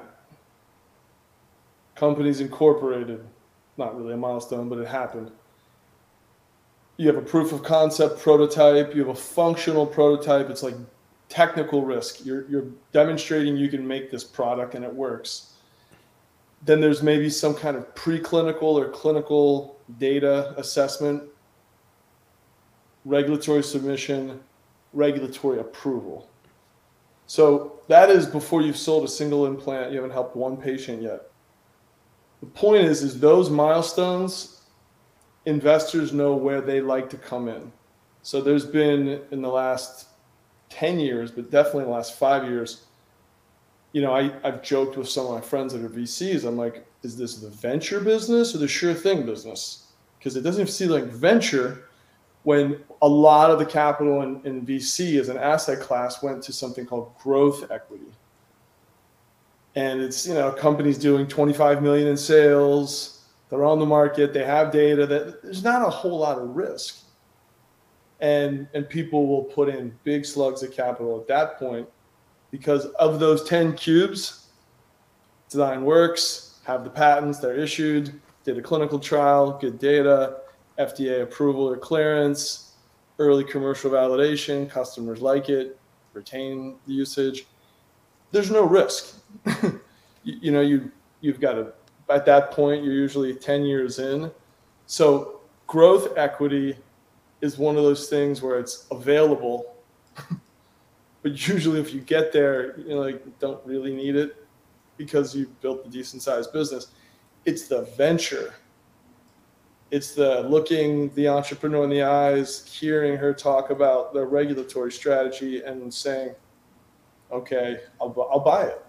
B: companies incorporated. Not really a milestone, but it happened. You have a proof of concept prototype. You have a functional prototype. It's like technical risk. You're demonstrating you can make this product and it works. Then there's maybe some kind of preclinical or clinical data assessment, regulatory submission, regulatory approval. So that is before you've sold a single implant. You haven't helped one patient yet. The point is those milestones, investors know where they like to come in. So there's been, in the last 10 years, but definitely in the last 5 years, you know, I've joked with some of my friends that are VCs. I'm like, is this the venture business or the sure thing business? Because it doesn't seem like venture when a lot of the capital in VC as an asset class went to something called growth equity. And it's, you know, companies doing 25 million in sales, they're on the market, they have data, that there's not a whole lot of risk. And people will put in big slugs of capital at that point, because of those 10 cubes, design works, have the patents, they're issued, did a clinical trial, good data, FDA approval or clearance, early commercial validation, customers like it, retain the usage. There's no risk. You know, you you've got to, at that point, you're usually 10 years in. So growth equity is one of those things where it's available, but usually if you get there, you know, like, don't really need it because you've built a decent sized business. It's the venture. It's the looking the entrepreneur in the eyes, hearing her talk about the regulatory strategy and saying, okay, I'll buy it.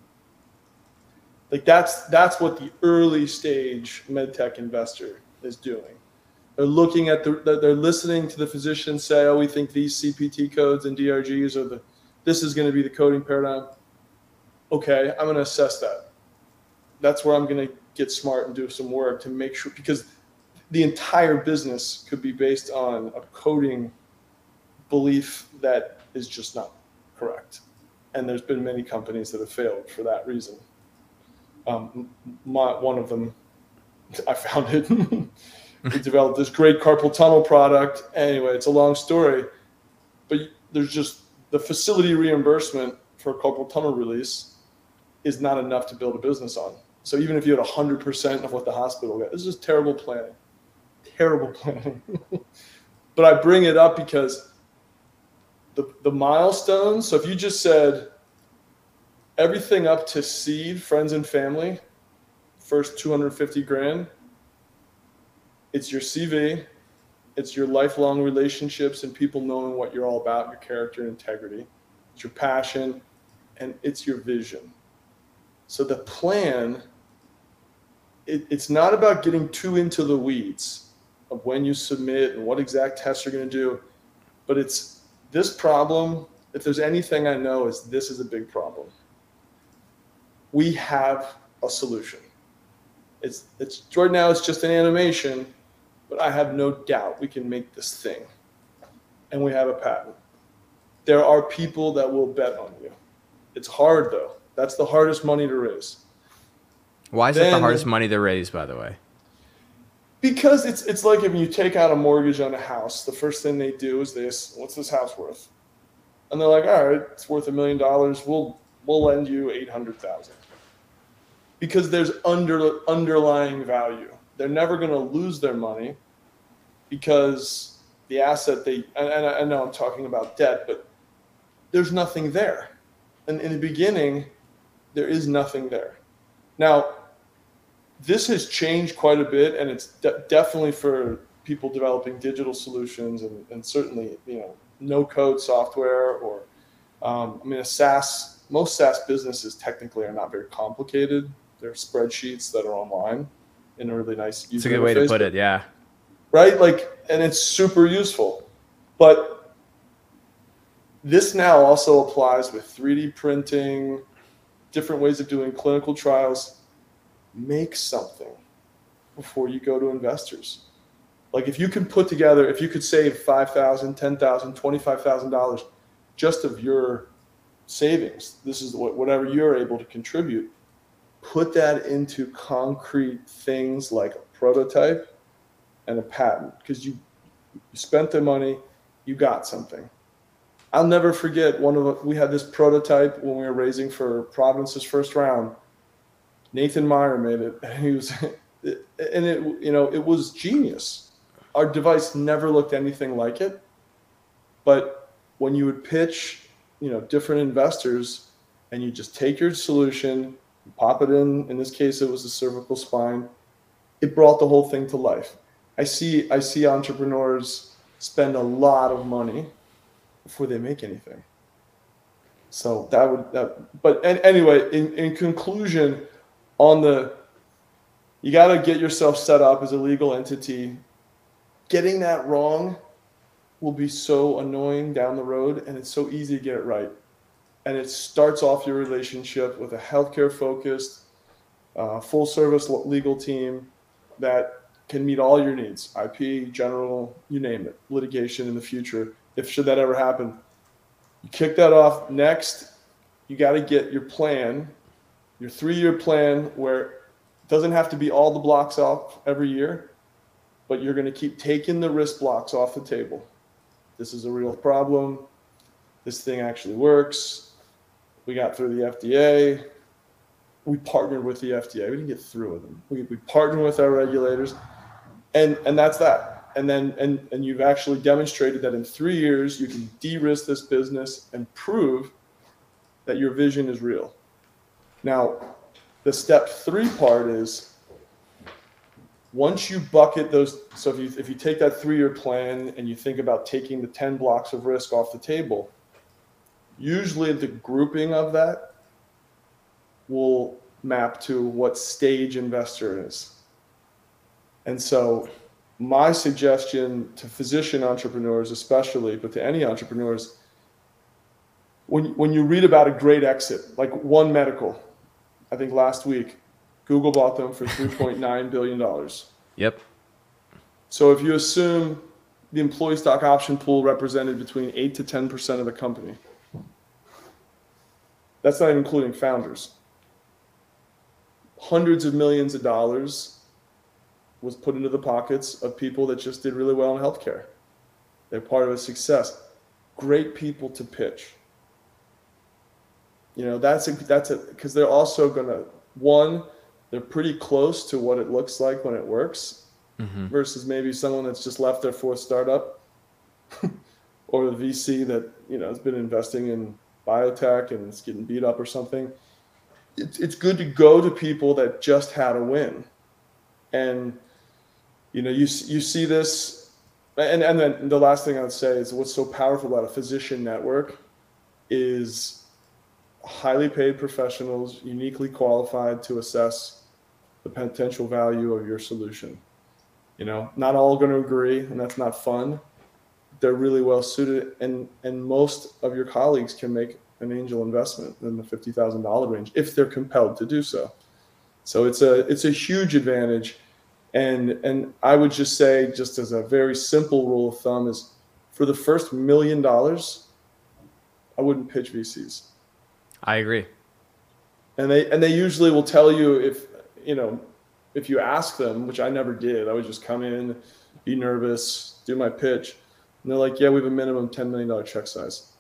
B: Like that's what the early stage medtech investor is doing. They're looking at they're listening to the physician say, oh, we think these CPT codes and DRGs are this is going to be the coding paradigm. Okay, I'm going to assess that. That's where I'm going to get smart and do some work to make sure, because the entire business could be based on a coding belief that is just not correct. And there's been many companies that have failed for that reason. One of them, I founded. We developed this great carpal tunnel product. Anyway, it's a long story, but there's just the facility reimbursement for carpal tunnel release is not enough to build a business on. So even if you had 100% of what the hospital got, this is just terrible planning. Terrible planning. But I bring it up because the milestones. So if you just said everything up to seed, friends and family, first 250 grand, it's your CV, it's your lifelong relationships and people knowing what you're all about, your character and integrity, it's your passion, and it's your vision. So the plan, it's not about getting too into the weeds of when you submit and what exact tests you're going to do, but it's this problem. If there's anything I know, is this is a big problem. We have a solution. It's right now it's just an animation, but I have no doubt we can make this thing, and we have a patent. There are people that will bet on you. It's hard though. That's the hardest money to raise.
A: Why is that the hardest money to raise, by the way?
B: Because it's like if you take out a mortgage on a house, the first thing they do is this: what's this house worth? And they're like, all right, it's worth $1 million. We'll lend you $800,000. Because there's underlying value. They're never going to lose their money because the asset and I know I'm talking about debt, but there's nothing there. And in the beginning, there is nothing there. Now, this has changed quite a bit, and it's definitely for people developing digital solutions and certainly, no code software or, most SaaS businesses technically are not very complicated. They're spreadsheets that are online in a really nice user interface. It's a good way to
A: put it, yeah.
B: Right? And it's super useful. But this now also applies with 3D printing, different ways of doing clinical trials. Make something before you go to investors. Like if you could save $5,000, $10,000, $25,000 just of your savings, this is whatever you're able to contribute, put that into concrete things like a prototype and a patent, because you spent the money, you got something. I'll never forget we had this prototype when we were raising for Providence's first round. Nathan Meyer made it, and it was genius. Our device never looked anything like it, but when you would pitch, different investors, and you just take your solution, pop it in this case, it was the cervical spine, it brought the whole thing to life. I see entrepreneurs spend a lot of money before they make anything. So anyway, in conclusion, you got to get yourself set up as a legal entity. Getting that wrong will be so annoying down the road, and it's so easy to get it right. And it starts off your relationship with a healthcare focused, full service legal team that can meet all your needs, IP, general, you name it, litigation in the future. Should that ever happen, you kick that off. Next, you got to get your plan, your 3-year plan, where it doesn't have to be all the blocks off every year, but you're going to keep taking the risk blocks off the table. This is a real problem. This thing actually works. We got through the FDA. we partnered with the FDA. We didn't get through with them. We partnered with our regulators, and that's that. And then and you've actually demonstrated that in 3 years you can de-risk this business and prove that your vision is real. Now, the step 3 part is once you bucket those. So if you take that 3-year plan and you think about taking the 10 blocks of risk off the table, usually the grouping of that will map to what stage investor is. And so my suggestion to physician entrepreneurs especially, but to any entrepreneurs, when you read about a great exit, like One Medical, I think last week, Google bought them for $3.9 billion.
A: Yep.
B: So if you assume the employee stock option pool represented between 8 to 10% of the company, that's not including founders. Hundreds of millions of dollars was put into the pockets of people that just did really well in healthcare. They're part of a success. Great people to pitch. You know, that's because they're also gonna, one, they're pretty close to what it looks like when it works, versus maybe someone that's just left their 4th startup or the VC that, you know, has been investing in biotech and it's getting beat up or something. It's good to go to people that just had a win. And, you know, you see this, and then the last thing I would say is what's so powerful about a physician network is highly paid professionals, uniquely qualified to assess the potential value of your solution. You know, not all going to agree, and that's not fun. They're really well suited, and most of your colleagues can make an angel investment in the $50,000 range if they're compelled to do so. So it's a huge advantage. And I would just say, just as a very simple rule of thumb, is for the first $1 million, I wouldn't pitch VCs.
A: I agree.
B: And they usually will tell you, if you ask them, which I never did. I would just come in, be nervous, do my pitch, and they're like, "Yeah, we have a minimum $10 million check size."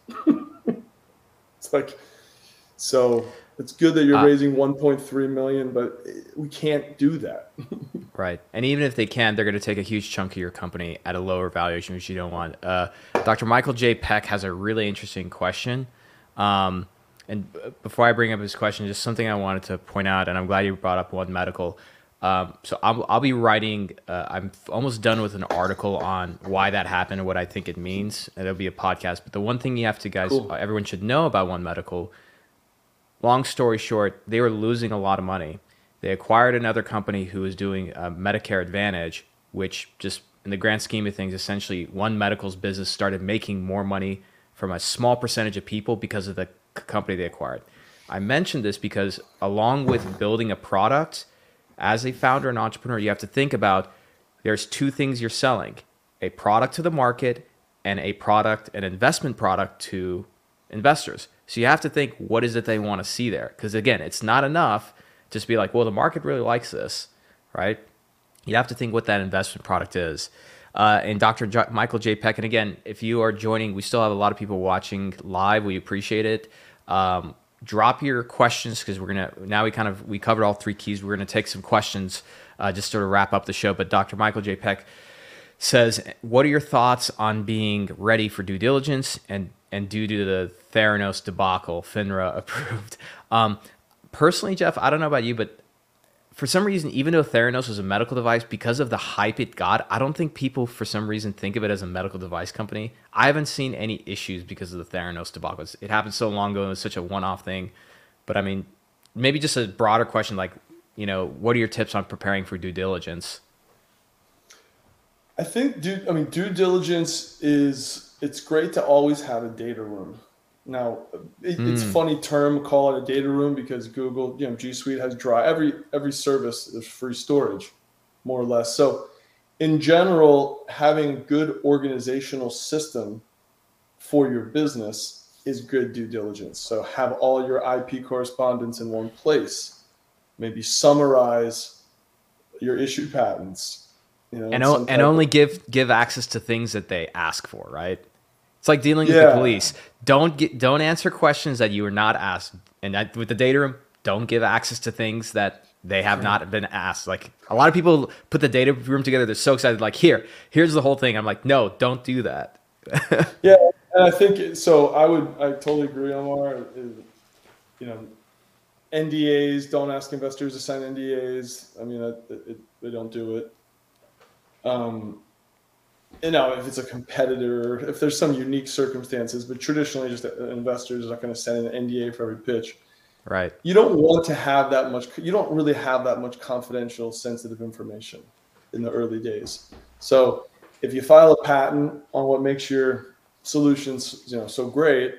B: It's like, so it's good that you're raising 1.3 million, but we can't do that.
A: Right. And even if they can, they're going to take a huge chunk of your company at a lower valuation, which you don't want. Dr. Michael J. Peck has a really interesting question. And before I bring up his question, just something I wanted to point out, and I'm glad you brought up One Medical. So I'll be writing, I'm almost done with an article on why that happened and what I think it means. It'll be a podcast. But the one thing you have to, guys, everyone should know about One Medical, long story short, they were losing a lot of money. They acquired another company who was doing Medicare Advantage, which just in the grand scheme of things, essentially One Medical's business started making more money from a small percentage of people because of the company they acquired. I mentioned this because along with building a product, as a founder and entrepreneur, you have to think about there's 2 things you're selling: a product to the market and an investment product to investors. So you have to think, what is it they want to see there? Because again, it's not enough just be like, well, the market really likes this, right? You have to think what that investment product is. And Dr. Michael J. Peck, and again, if you are joining, we still have a lot of people watching live. We appreciate it. Drop your questions because we covered all 3 keys. We're gonna take some questions just to wrap up the show. But Dr. Michael J. Peck says, what are your thoughts on being ready for due diligence and due to the Theranos debacle, FINRA approved? Personally, Jeff, I don't know about you, but for some reason, even though Theranos was a medical device, because of the hype it got, I don't think people for some reason think of it as a medical device company. I haven't seen any issues because of the Theranos debacle. It happened so long ago, and it was such a one-off thing. But I mean, maybe just a broader question, like, what are your tips on preparing for due diligence?
B: I think due diligence it's great to always have a data room. Now, it's a funny term, call it a data room, because Google, G Suite has every service is free storage, more or less. So in general, having good organizational system for your business is good due diligence. So have all your IP correspondence in one place, maybe summarize your issued patents,
A: and only give access to things that they ask for, right? It's like dealing with the police. Don't answer questions that you were not asked. And with the data room, don't give access to things that they have not been asked. Like a lot of people put the data room together. They're so excited. Like here's the whole thing. I'm like, no, don't do that.
B: Yeah, and I think so. I totally agree, Omar. You know, NDAs, don't ask investors to sign NDAs. I mean, they don't do it. If it's a competitor, if there's some unique circumstances, but traditionally, just investors are not going to send an NDA for every pitch.
A: Right.
B: You don't want to have that much. You don't really have that much confidential, sensitive information in the early days. So if you file a patent on what makes your solutions, so great,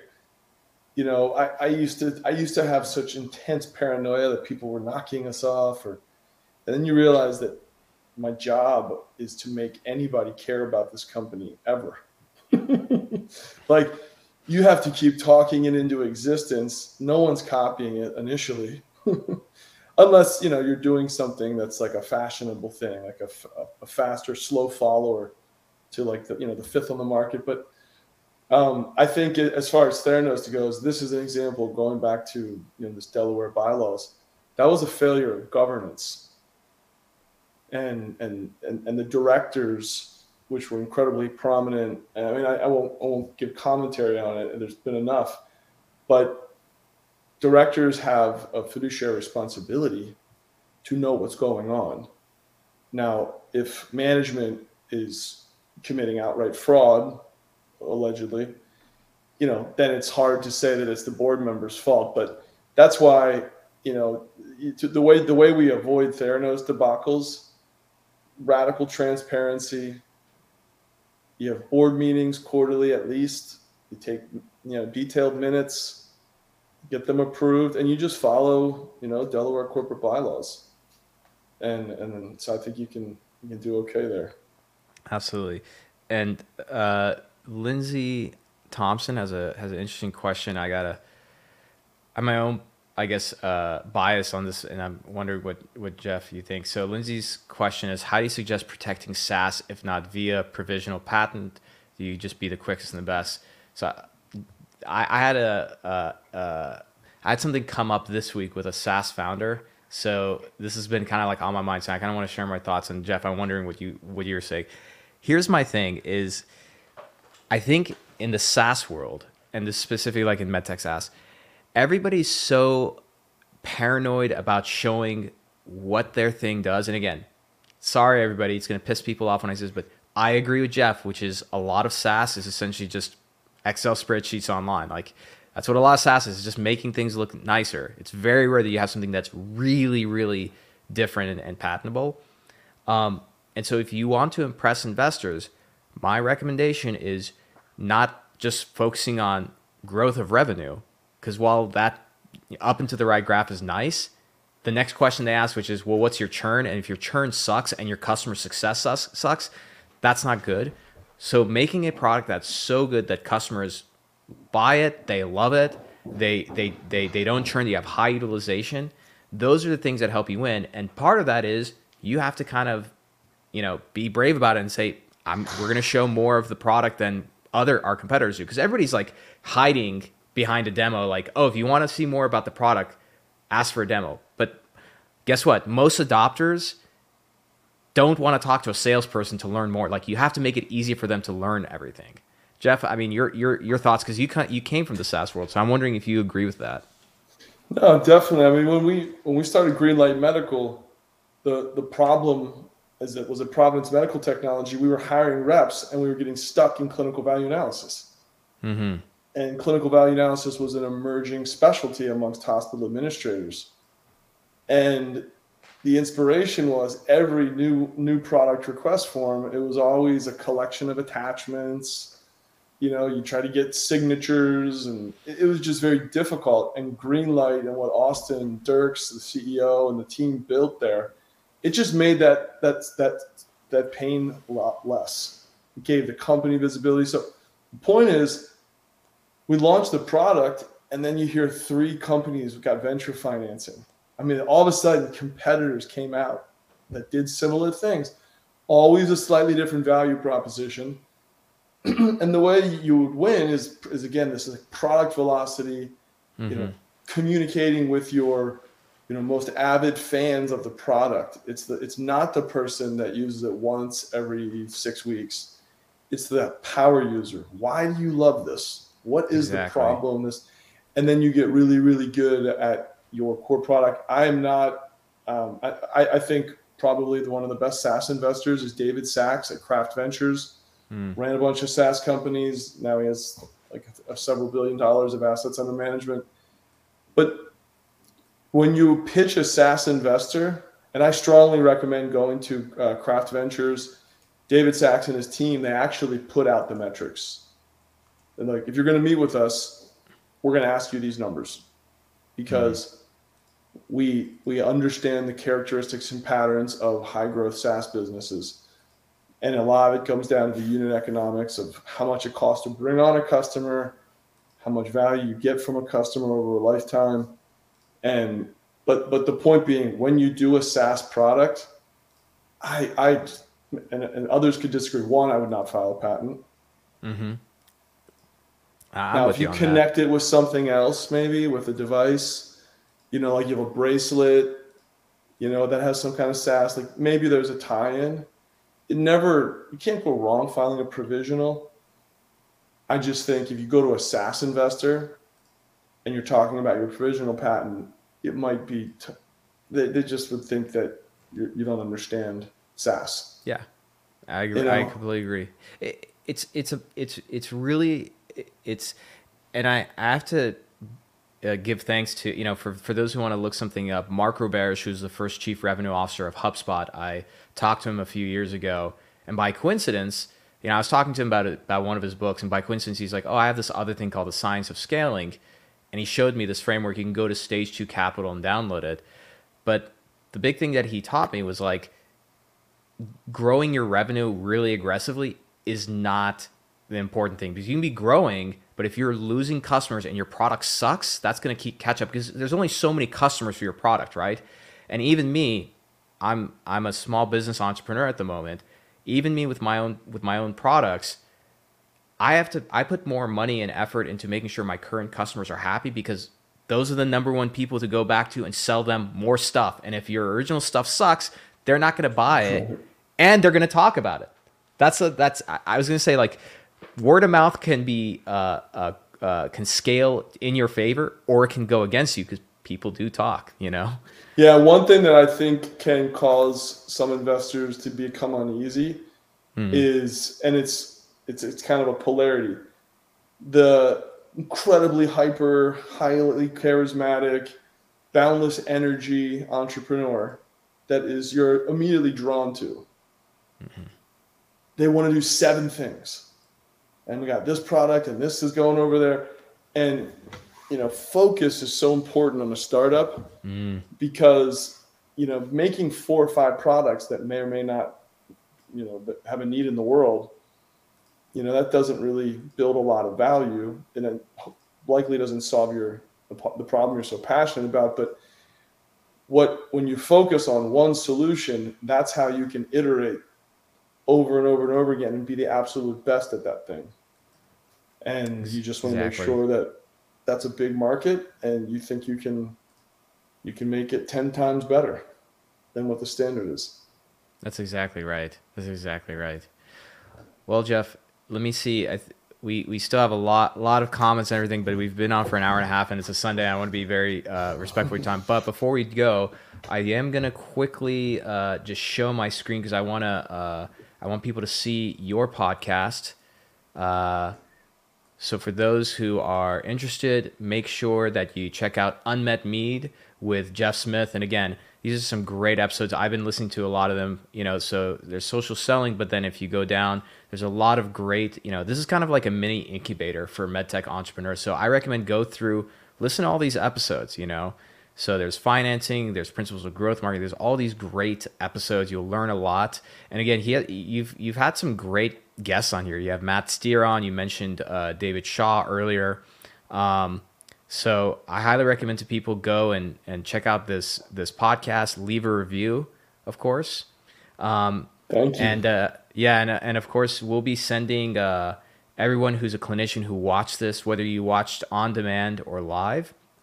B: I used to have such intense paranoia that people were knocking us off, and then you realize that my job is to make anybody care about this company ever. Like, you have to keep talking it into existence. No one's copying it initially, unless you're doing something that's like a fashionable thing, like a fast or slow follower to like the fifth on the market. But I think as far as Theranos goes, this is an example going back to this Delaware bylaws. That was a failure of governance, and the directors, which were incredibly prominent. And I mean, I won't give commentary on it. There's been enough, but directors have a fiduciary responsibility to know what's going on. Now, if management is committing outright fraud, allegedly, then it's hard to say that it's the board member's fault. But that's why, the way we avoid Theranos debacles, radical transparency. You have board meetings quarterly at least. You take detailed minutes, get them approved, and you just follow Delaware corporate bylaws. And so I think you can do okay there.
A: Absolutely. And Lindsay Thompson has an interesting question. I'm my own, I guess, bias on this, and I'm wondering what Jeff you think. So Lindsay's question is, how do you suggest protecting SaaS if not via provisional patent? Do you just be the quickest and the best? So I had something come up this week with a SaaS founder. So this has been kind of like on my mind. So I kind of want to share my thoughts. And Jeff, I'm wondering what you're saying. Here's my thing is, I think in the SaaS world, and this specifically like in MedTech SaaS, everybody's so paranoid about showing what their thing does. And again, sorry everybody, it's going to piss people off when I say this, but I agree with Jeff, which is a lot of SaaS is essentially just Excel spreadsheets online. Like that's what a lot of SaaS is just making things look nicer. It's very rare that you have something that's really, really different and patentable. And so if you want to impress investors, my recommendation is not just focusing on growth of revenue, because while that up into the right graph is nice, the next question they ask, which is, well, what's your churn? And if your churn sucks and your customer success sucks, that's not good. So making a product that's so good that customers buy it, they love it, they don't churn, you have high utilization. Those are the things that help you win. And part of that is you have to kind of, be brave about it and say, we're going to show more of the product than our competitors do. Because everybody's like hiding behind a demo. Like, oh, if you want to see more about the product, ask for a demo. But guess what? Most adopters don't want to talk to a salesperson to learn more. Like you have to make it easy for them to learn everything. Jeff, I mean, your thoughts, because you came from the SaaS world. So I'm wondering if you agree with that.
B: No, definitely. I mean, when we started Greenlight Medical, the problem as it was a Providence Medical Technology, we were hiring reps and we were getting stuck in clinical value analysis. Mm-hmm. And clinical value analysis was an emerging specialty amongst hospital administrators. And the inspiration was every new product request form, it was always a collection of attachments. You try to get signatures, and it was just very difficult. And Greenlight and what Austin Dirks, the CEO, and the team built there, it just made that pain a lot less. It gave the company visibility. So the point is, we launched the product, and then you hear 3 companies got venture financing. I mean, all of a sudden, competitors came out that did similar things. Always a slightly different value proposition. And the way you would win is again, this is like product velocity, communicating with your most avid fans of the product. It's not the person that uses it once every 6 weeks. It's the power user. Why do you love this? What is the problem? And then you get really, really good at your core product. I am not. I think probably one of the best SaaS investors is David Sachs at Craft Ventures. Ran a bunch of SaaS companies. Now he has like several $1 billion of assets under management. But when you pitch a SaaS investor, and I strongly recommend going to Craft Ventures, David Sachs and his team, they actually put out the metrics. And like, if you're going to meet with us, we're going to ask you these numbers because we understand the characteristics and patterns of high growth SaaS businesses. And a lot of it comes down to the unit economics of how much it costs to bring on a customer, how much value you get from a customer over a lifetime. But the point being, when you do a SaaS product, and others could disagree. One, I would not file a patent. Now, if you connect it with something else, maybe with a device, like you have a bracelet, that has some kind of SaaS, like maybe there's a tie-in. You can't go wrong filing a provisional. I just think if you go to a SaaS investor and you're talking about your provisional patent, it might be, they just would think that you don't understand SaaS.
A: Yeah, I agree. I completely agree. And I have to give thanks to, for those who want to look something up, Mark Roberge, who's the first chief revenue officer of HubSpot. I talked to him a few years ago, and by coincidence, I was talking to him about one of his books, and by coincidence, he's like, oh, I have this other thing called The Science of Scaling, and he showed me this framework. You can go to Stage 2 Capital and download it. But the big thing that he taught me was like, growing your revenue really aggressively is not the important thing, because you can be growing, but if you're losing customers and your product sucks, that's going to catch up, because there's only so many customers for your product, right? And even me, I'm a small business entrepreneur at the moment. Even me with my own products, I put more money and effort into making sure my current customers are happy, because those are the number one people to go back to and sell them more stuff. And if your original stuff sucks, they're not going to buy it, and they're going to talk about it. I was going to say, like, word of mouth can scale in your favor, or it can go against you, because people do talk,
B: Yeah, one thing that I think can cause some investors to become uneasy is, and it's kind of a polarity, the incredibly hyper, highly charismatic, boundless energy entrepreneur that is you're immediately drawn to. They want to do 7 things. And we got this product and this is going over there. And, focus is so important on a startup because, making 4 or 5 products that may or may not, have a need in the world, that doesn't really build a lot of value, and it likely doesn't solve the problem you're so passionate about. But when you focus on one solution, that's how you can iterate over and over and over again and be the absolute best at that thing. And you just want to make sure that that's a big market, and you think you can make it 10 times better than what the standard is.
A: That's exactly right. Well, Jeff, let me see. We still have a lot of comments and everything, but we've been on for an hour and a half, and it's a Sunday. I want to be very respectful of your time. But before we go, I am gonna quickly just show my screen, because I want people to see your podcast. So for those who are interested, make sure that you check out Unmet Need with Jeff Smith. And again, these are some great episodes. I've been listening to a lot of them, so there's social selling, but then if you go down, there's a lot of great, this is kind of like a mini incubator for medtech entrepreneurs. So I recommend go through, listen to all these episodes, So there's financing, there's principles of growth marketing, there's all these great episodes. You'll learn a lot. And again, you've had some great guests on here. You have Matt Steer on. You mentioned David Shaw earlier. So I highly recommend to people go and check out this podcast. Leave a review, of course.
B: Thank you.
A: And and of course we'll be sending everyone who's a clinician who watched this, whether you watched on demand or live,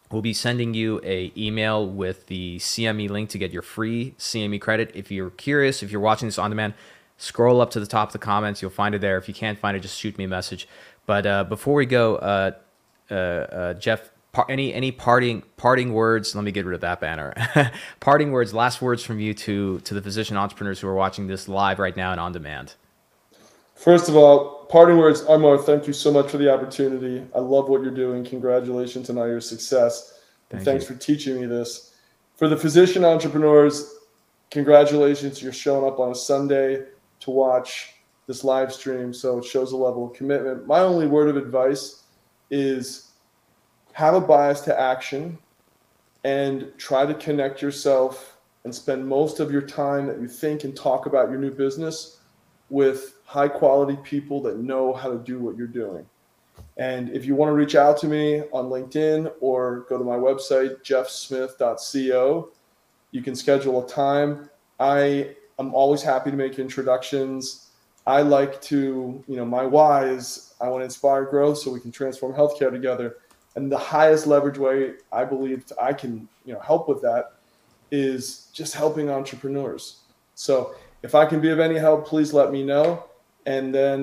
A: We'll be sending you a email with the CME link to get your free CME credit. If you're curious, if you're watching this on demand, scroll up to the top of the comments. You'll find it there. If you can't find it, just shoot me a message. But before we go, Jeff, any parting words? Let me get rid of that banner. Parting words, last words from you to the physician entrepreneurs who are watching this live right now and on demand.
B: First of all, parting words, Amar, thank you so much for the opportunity. I love what you're doing. Congratulations on all your success. Thanks for teaching me this. For the physician entrepreneurs, congratulations. You're showing up on a Sunday to watch this live stream, so it shows a level of commitment. My only word of advice is have a bias to action and try to connect yourself and spend most of your time that you think and talk about your new business with high quality people that know how to do what you're doing. And if you want to reach out to me on LinkedIn or go to my website, jeffsmith.co, you can schedule a time. I am always happy to make introductions. I like to, my why is I want to inspire growth so we can transform healthcare together. And the highest leverage way I believe I can, help with that is just helping entrepreneurs. So if I can be of any help, please let me know. And then,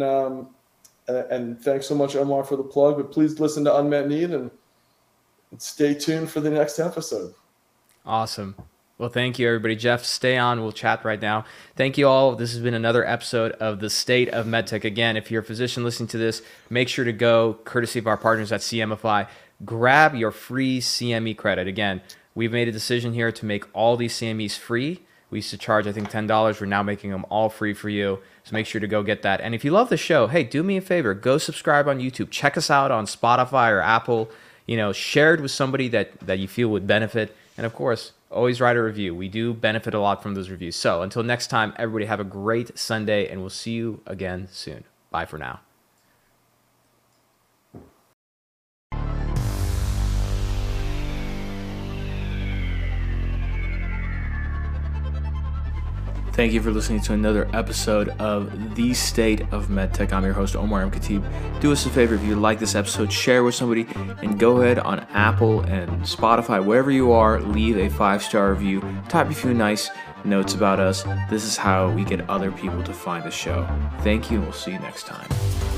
B: and thanks so much, Omar, for the plug. But please listen to Unmet Need and stay tuned for the next episode.
A: Awesome. Well, thank you, everybody. Jeff, stay on. We'll chat right now. Thank you all. This has been another episode of The State of MedTech. Again, if you're a physician listening to this, make sure to go, courtesy of our partners at CMFI, grab your free CME credit. Again, we've made a decision here to make all these CMEs free. We used to charge, I think, $10. We're now making them all free for you. So make sure to go get that. And if you love the show, hey, do me a favor. Go subscribe on YouTube. Check us out on Spotify or Apple. Share it with somebody that you feel would benefit. And, of course, always write a review. We do benefit a lot from those reviews. So until next time, everybody have a great Sunday, and we'll see you again soon. Bye for now. Thank you for listening to another episode of The State of MedTech. I'm your host, Omar M. Khatib. Do us a favor, if you like this episode, share with somebody, and go ahead on Apple and Spotify, wherever you are, leave a 5-star review. Type a few nice notes about us. This is how we get other people to find the show. Thank you, and we'll see you next time.